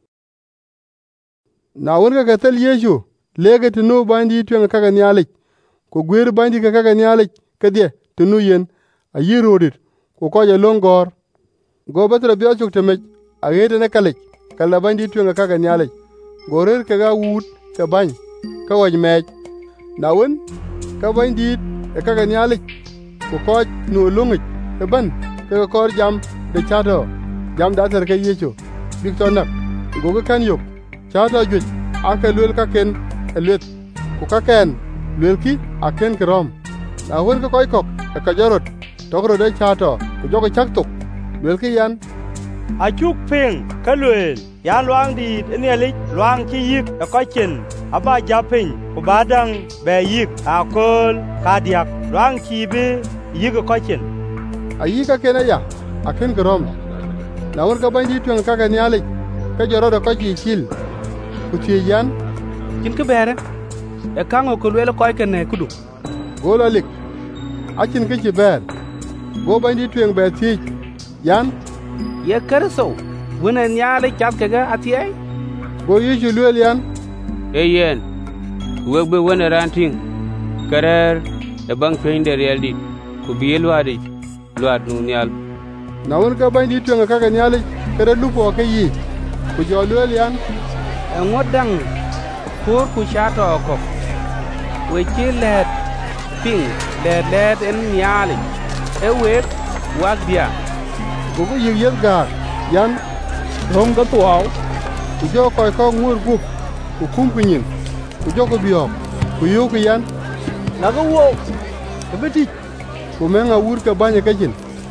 na won ka tel Yesu lege tinu bandi tuen ka ga nyalik ku gwer bandi ka ga nyalik ke die tinu yen a yirodit ku ko je longor go betre bi achuk teme a gete ne kale kala bandi tuen ka ga nyalik go rer ka ga wut ka ban ka waj mej na won ka bandi ka ga nyalik ku ko no lungit e ban ka ko jam de chato jam da ter ke Yesu Victor nak go ga kan yok chato juj aka lul ka ken elet ku ka ken lul ki aken krom na won ka koy kok ka jarot tokro de chato ku jogo chak tok lul ki yan a chuk ping ka lul ya luang di ne lik luang ki yik ka ko chen aba japin ku badang be yik a kol ka diak luang ki be yik ko chen ayi ka ken ya aken krom na won ka bandi tuen ka ga nyale ka joro da ko ji chil ku ti yan kin ke bere e kango ko lwelo ko ke ne kudu gola lik akin ke ci ber go bandi tuen be ti yan ye kerso wona nyaale chat ke ga atie go yi ju lwel yan e yen we be wona ranting karer e bang pein de real dit ku biel wadi luat nu nyal na won ka bandi tuen ka ga nyale kere lupo ke yi ku jo lwel yan ngodang kur ku chato ko we chi let ping let let en nyali e we wak dia Cô có dừng yết gà Yan Rong có tù áo Cô cho coi có nguồn gục Cô khung quỳ nhìn Cô cho có bì học Cô yêu cái yan Nó có vô Cô biết đi Cô mẹ ngà ur ka banya cái nhìn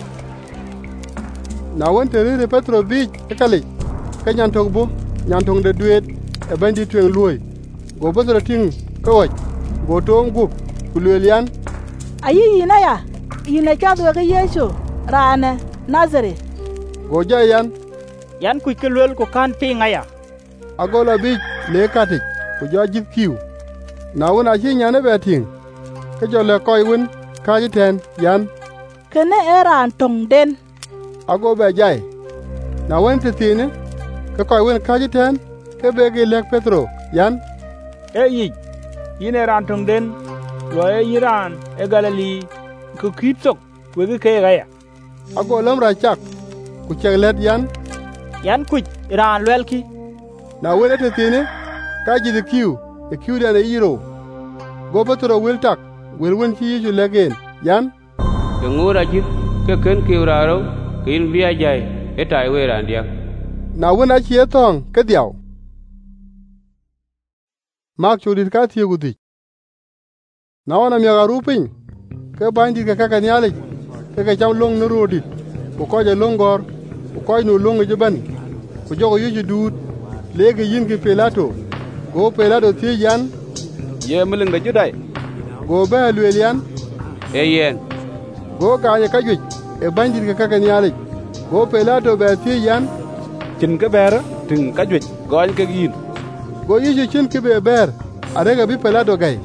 Na wan tere de Petro bi Cái lịch Cái nhan thong bố Nhan thong de duet E bany di tueng lui Go Petro ting Kawaj Go tong gục Cô lue yan Ayi yina ya Yina cha dwe ke Yesu Rane Nazareth Go ja yan Yan kuy ke luel ko kan pi ngaya Agola bi le katik Cô jo jit kiu Na wan a chi nyane be ting Cái jo le koi win Ka ji ten yan Kene eran tong den Ago be jai Na wan te tine Ka koi win ka ji ten Ke be ge lek Petro yan E yi Yine ran tong den Lo e yiran e Galili Ku kip sok Wege ke gaya Ago lam ra chak Ku chek let yan Yan kuy ran luel ki Na wan te tine Ka ji de kiu E kiu de ne iro Go Petro wil tak Wil win chi Yesu legen yan Ke ngura jit ke ken kiu ra rau Kin bia jai e tai we ran dia Na wan a chi etong ke diao Mak chodit ka thiyo gudik Na wana mi ga rupin Ke bandi ke kaka nyale Ke ke cham long no rodit Ko ko je longor Ko ko no long je ban Ko jogo yuju dut Lege yin ke Pilato Go Pilato thi yan Ye miling da judai Go ba luel yan E yen Go ka ye ka juj E bandi ke kaka nyale Go Pilato ba thi yan Chin ke ber ting ka juj goñ ke yin Go yuju chin ke be ber Arega bi Pilato gai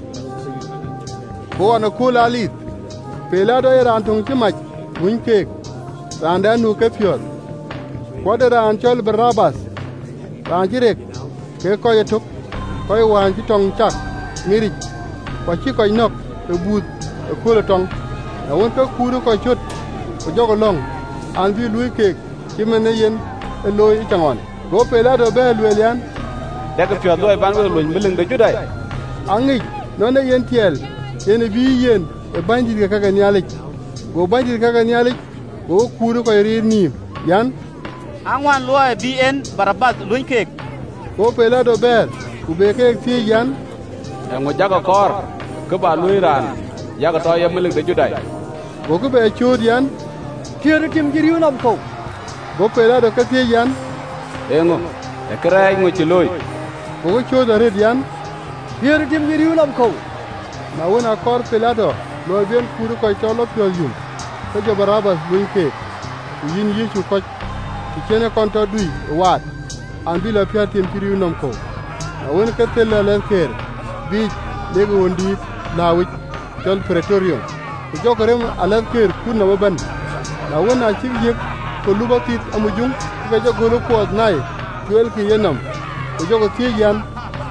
Go ana kula lit Pilato e ran tong chi mach Mun kek Ran da nu ke pyot Ko de ran chol Barabas Ran jirek Ke ko ye tok Ko ye wan chi tong chak Mirich Ko chi ko nok E bud E kula tong Na won ka kuru ko chut Ko jogo long An bi lui kek Chi mene yen E loy i changon Go Pilato be luel yan Dek pyot loy ban we luñ miling da judai Angik None yen tiel Yen bi yen E bandi ke kaka nyalik Go bandi ke kaka nyalik Go kuru ko rir nim Yan Angwan loy bi en Barabas luñ kek Go Pilato ber Ku be kek thi yan E ngo jaga kor Ke ba luy ran Yaga to ye miling da judai Go ku be chud yan Kira tim jiriu nam ko Go Pilato ke thi yan E ngo E kray ngo chi loy Go ku chud red yan Kira tim jiriu nam ko Na wona kor Pilato Lo ben kuru ko cholo pyol yum Ke jo Barabas luñ kek Ku yin Yesu ko Ki kene konto dui wat An bi la pia tim jiriu nam ko Na wona ke tella le ker Bi lege wondi lawik Chol Praetorium Ku jokorem alet ker kun na ban Na wona chi yek Ko luba tit amujung Ke jo golo ko nai Tuel ki yenam Ku jogo tie yan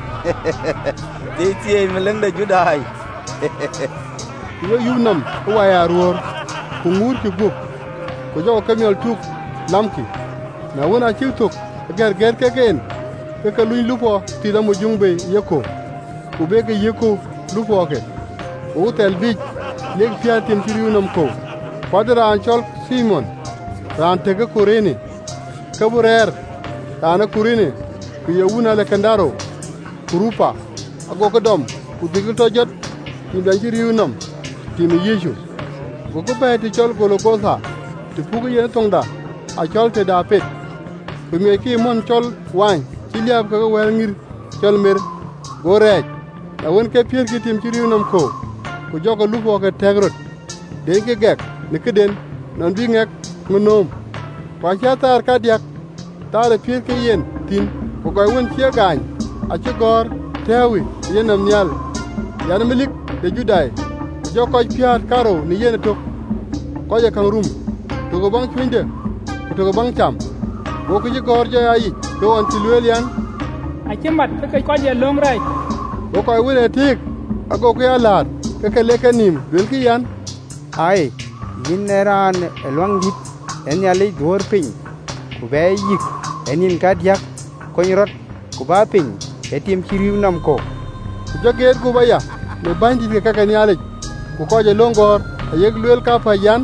Ti ti miling da judai Yo yunam Wa ya ruor Ku ngur ki gup Ku jogo kamyol tuk lamki Na wona chi tuk Ger ger ke gen Ke ka luñ lupo Ti da mujung be yeko Ku be ke yeko lupo ke Ku tel bij Leg pia tim tiriu nam ko Padra anchol Simon Ran tege kurene Kaburer Rana kurene Ku yewuna le kandaro Kurupa Ago kodom Ku digil to jot Tim dan tiriu nam Tim Yesu Ku ku be ti chol Golgotha Ti pugu yen tongda A chol te da pet Ku me ki mon chol wany Chi liab ka wel ngir Chol mer Go rej Na won ke pier ki tim tiriu nam ko Ku jogo lupo ke tegrot Den ke gek Ni ke den Non bi ngek Ngunom Kwa cha tar ka diak Tare pier ke yen Tin Ku koy won chia gany A chi gor Tewi Yen am nyal Yan milik De judai Jo koy piat karo Ni yen tok Koy ya kang rum Togo bang chwinde Togo bang cham Go ku chi gor jo ayi Do on ti luel yan A chi mat ke ko je long rai Go koy wile tik Ago ku ya lar Ke ke leke nim Luel ki yan Ai Yin eran elwang dit En yali dwar ping Ku be yik Enin ka diak Kony rot ku ba piny e tim ci riu nam ko. Ku joget ku baya le bandit ke kaka nyale ku ko je longor ayek luel ka pa yan.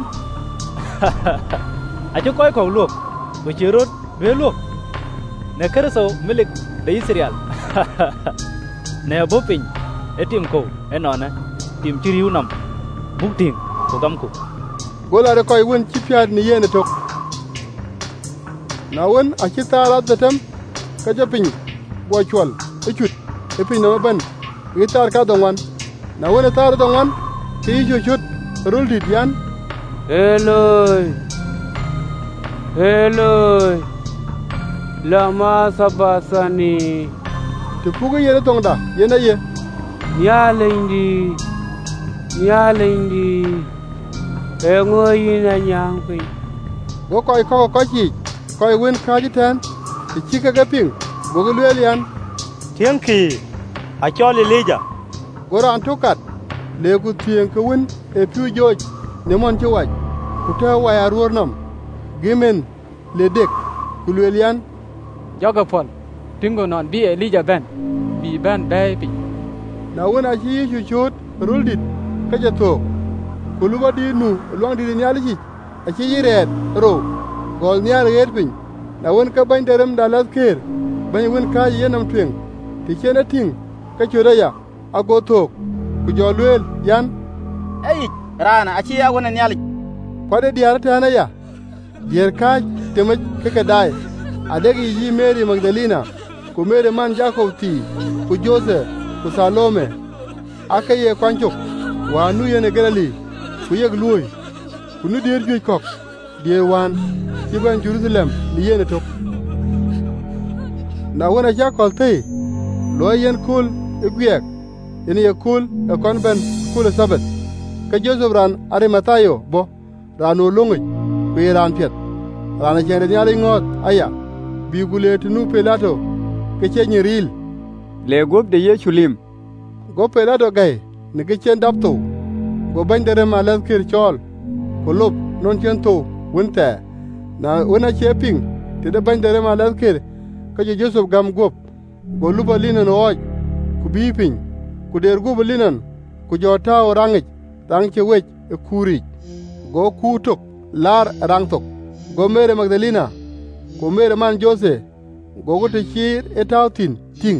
Acho koy ko luok ku chirut be luok. Ne kerso milik de Israel. Ne bo piny e tim ko e nona tim ci riu nam buk ting ku gam ku. Gola de koy won ci piat ni yene tok. Na won a ci tara da tam ka japin bo chwal e chut e pin no ban wi tar ka don wan na won tar don wan ki ju chut rul dit yan Eloi Eloi lama sabasani te puga yene tong da yene ye nyale indi nyale indi e ngoyi na nyang pi go koy ko ko chi koy win ka ji tan ti chi ka ga ping go go lel yan tieng ki a chol Elija go ran to kat le ku tieng ka win e piu joj ne mon chi waj ku ta wa ya ruor nam gimen le dek ku lel yan joga pon tingo non bi Elija ben bi ben bay pi na wona chi chu chut rul dit ka ja to ku lu ba di nu luang di nyali chi a chi yiret ro gol nyal yer pin na won ka ban derem da las ker ban won ka yenam twen ti chena ting ka chura ya ago tok ku jolwel yan ei rana a chi ya wona nyali kwade diar tana ya diar ka tema ka dai adegi yi Mary Magdalena ku Mary man Jacob ti ku Jose ku Salome aka ye kwanchok wa nu yene Galili ku yeg luoy ku nu der joy kok die wan ci ban Jerusalem ni yene tok na wona jakol te lo yen kul e gwiek ene ye kul e kon ben kul sabat ka Joseph ran Arimatayo bo rano longi ku ran pet rana jende nyali ngot aya bi gule tunu Pilato ke chenye ril le gob de Yechulim go Pilato gay ne ke chen dapto go bandere malan kir chol ko lob non chen to wonta na wona cheping te de bandere malan kir ka je Joseph gam gop go luba linan oj ku bi pin ku der go linan ku jota orangit rang che wech e kuri go kutok lar rang tok go Mary Magdalena ko Mary man Jose go go te chir e tautin ting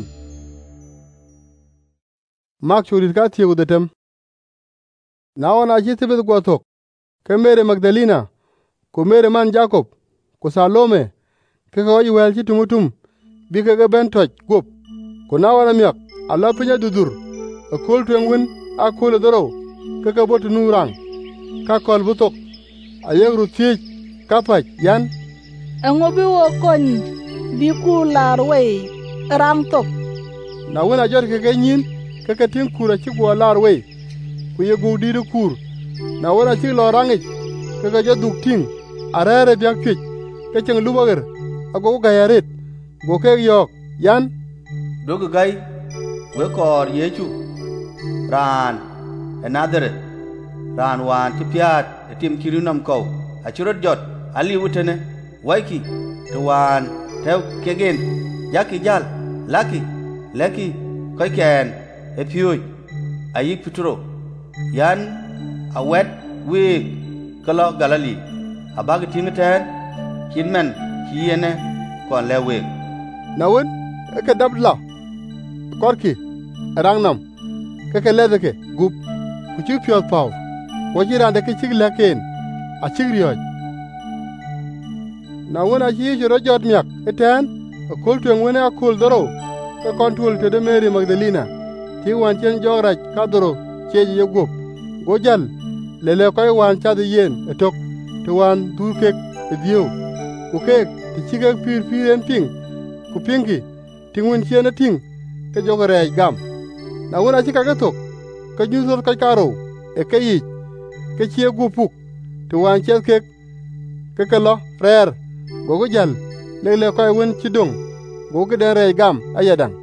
mak churit ka tiego de tem na ona jite be go tok ke Mary Magdalena ko Mary man Jacob ko Salome ke ko yi wel ci tumutum bi ke ga ben toj gop ko na wana miak ala pinya dudur a kol twengun a kol doro ke ka botu nurang ka kol butok ayegru tie kapaj yan Engobi wo kon bi ku lar we ram tok na wona jor ke ganyin ke ka tin kura ci go lar we ku ye go di kur na wona ci lo rangi ke ka joduk tin arere biak twit ke ceng lubager ago ga yaret go ke yok yan dogu gai we kor Yechu ran enadere ran wan ti piat tim kirunam ko a churot jot ali wutene waiki to wan tew kegen yaki jal laki laki koy ken e piuj ayi pitro yan awet we kala galali abag tingten kinmen kiyene kon lewe nawon ka dabla korki rangnam ka ka ledeke gup ku ci piot paw wajirande ke cigle ken a cigriyoj na wona ci joro jot miak eten a kol twen wona a kol doro ka kontul te de Mary Magdalena ti wan chen jograj ka doro ceji ye gup go jal lele koy wan cha de yen etok te wan dur kek e dio ku kek ti ciga pir pir en ping ku pingi tingun chen ting ke jogore gam na wona ci ka tok ka nyusor ka karo e kayi ke cie gupuk te wan chen kek ke kelo rer gogo jal lele koy won ci dong gogo de re gam ayadang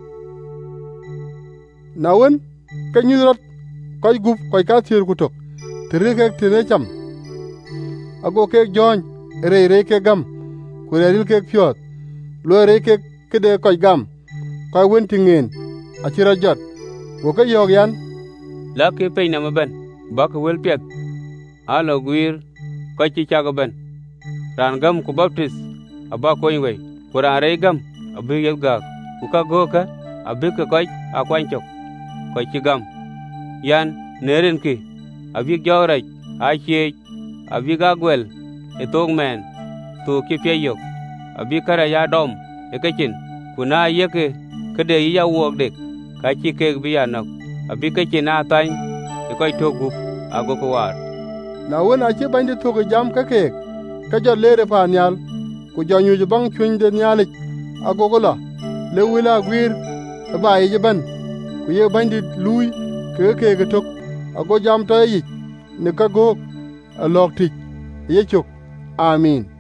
na won ka nyusor koy gup koy ka tir kutok tere kek tene cham ago kek jony re re ke gam ku reril kek piot lo re kek kede koy gam koy wen tingen achira jot wo ka yok yan la ke pe na maben ba ka wel pet ala guir ko chi cha ga ben ran gam ku baptis aba ko yin we ku ran re gam abi yel ga ku ka go ka abi ka ko a kwan chok ko chi gam yan neren ki abi jawra a che abi ga gwel e tong men tu ki pe yok abi kara ya dom e ka chin ku na ye ke ke de ya wok de ka chi ke bi ya nok abi ka chin na tan e ko to gu a go ko war na wona che bandi to ko jam ka ke ka jot lere pa nyal ku jonyu ju bang chun de nyal a go ko la le wila gwir ba ye ban ku ye bandi lui ke ke ke tok a go jam to yi ne ka go a lok tik ye chuk amin.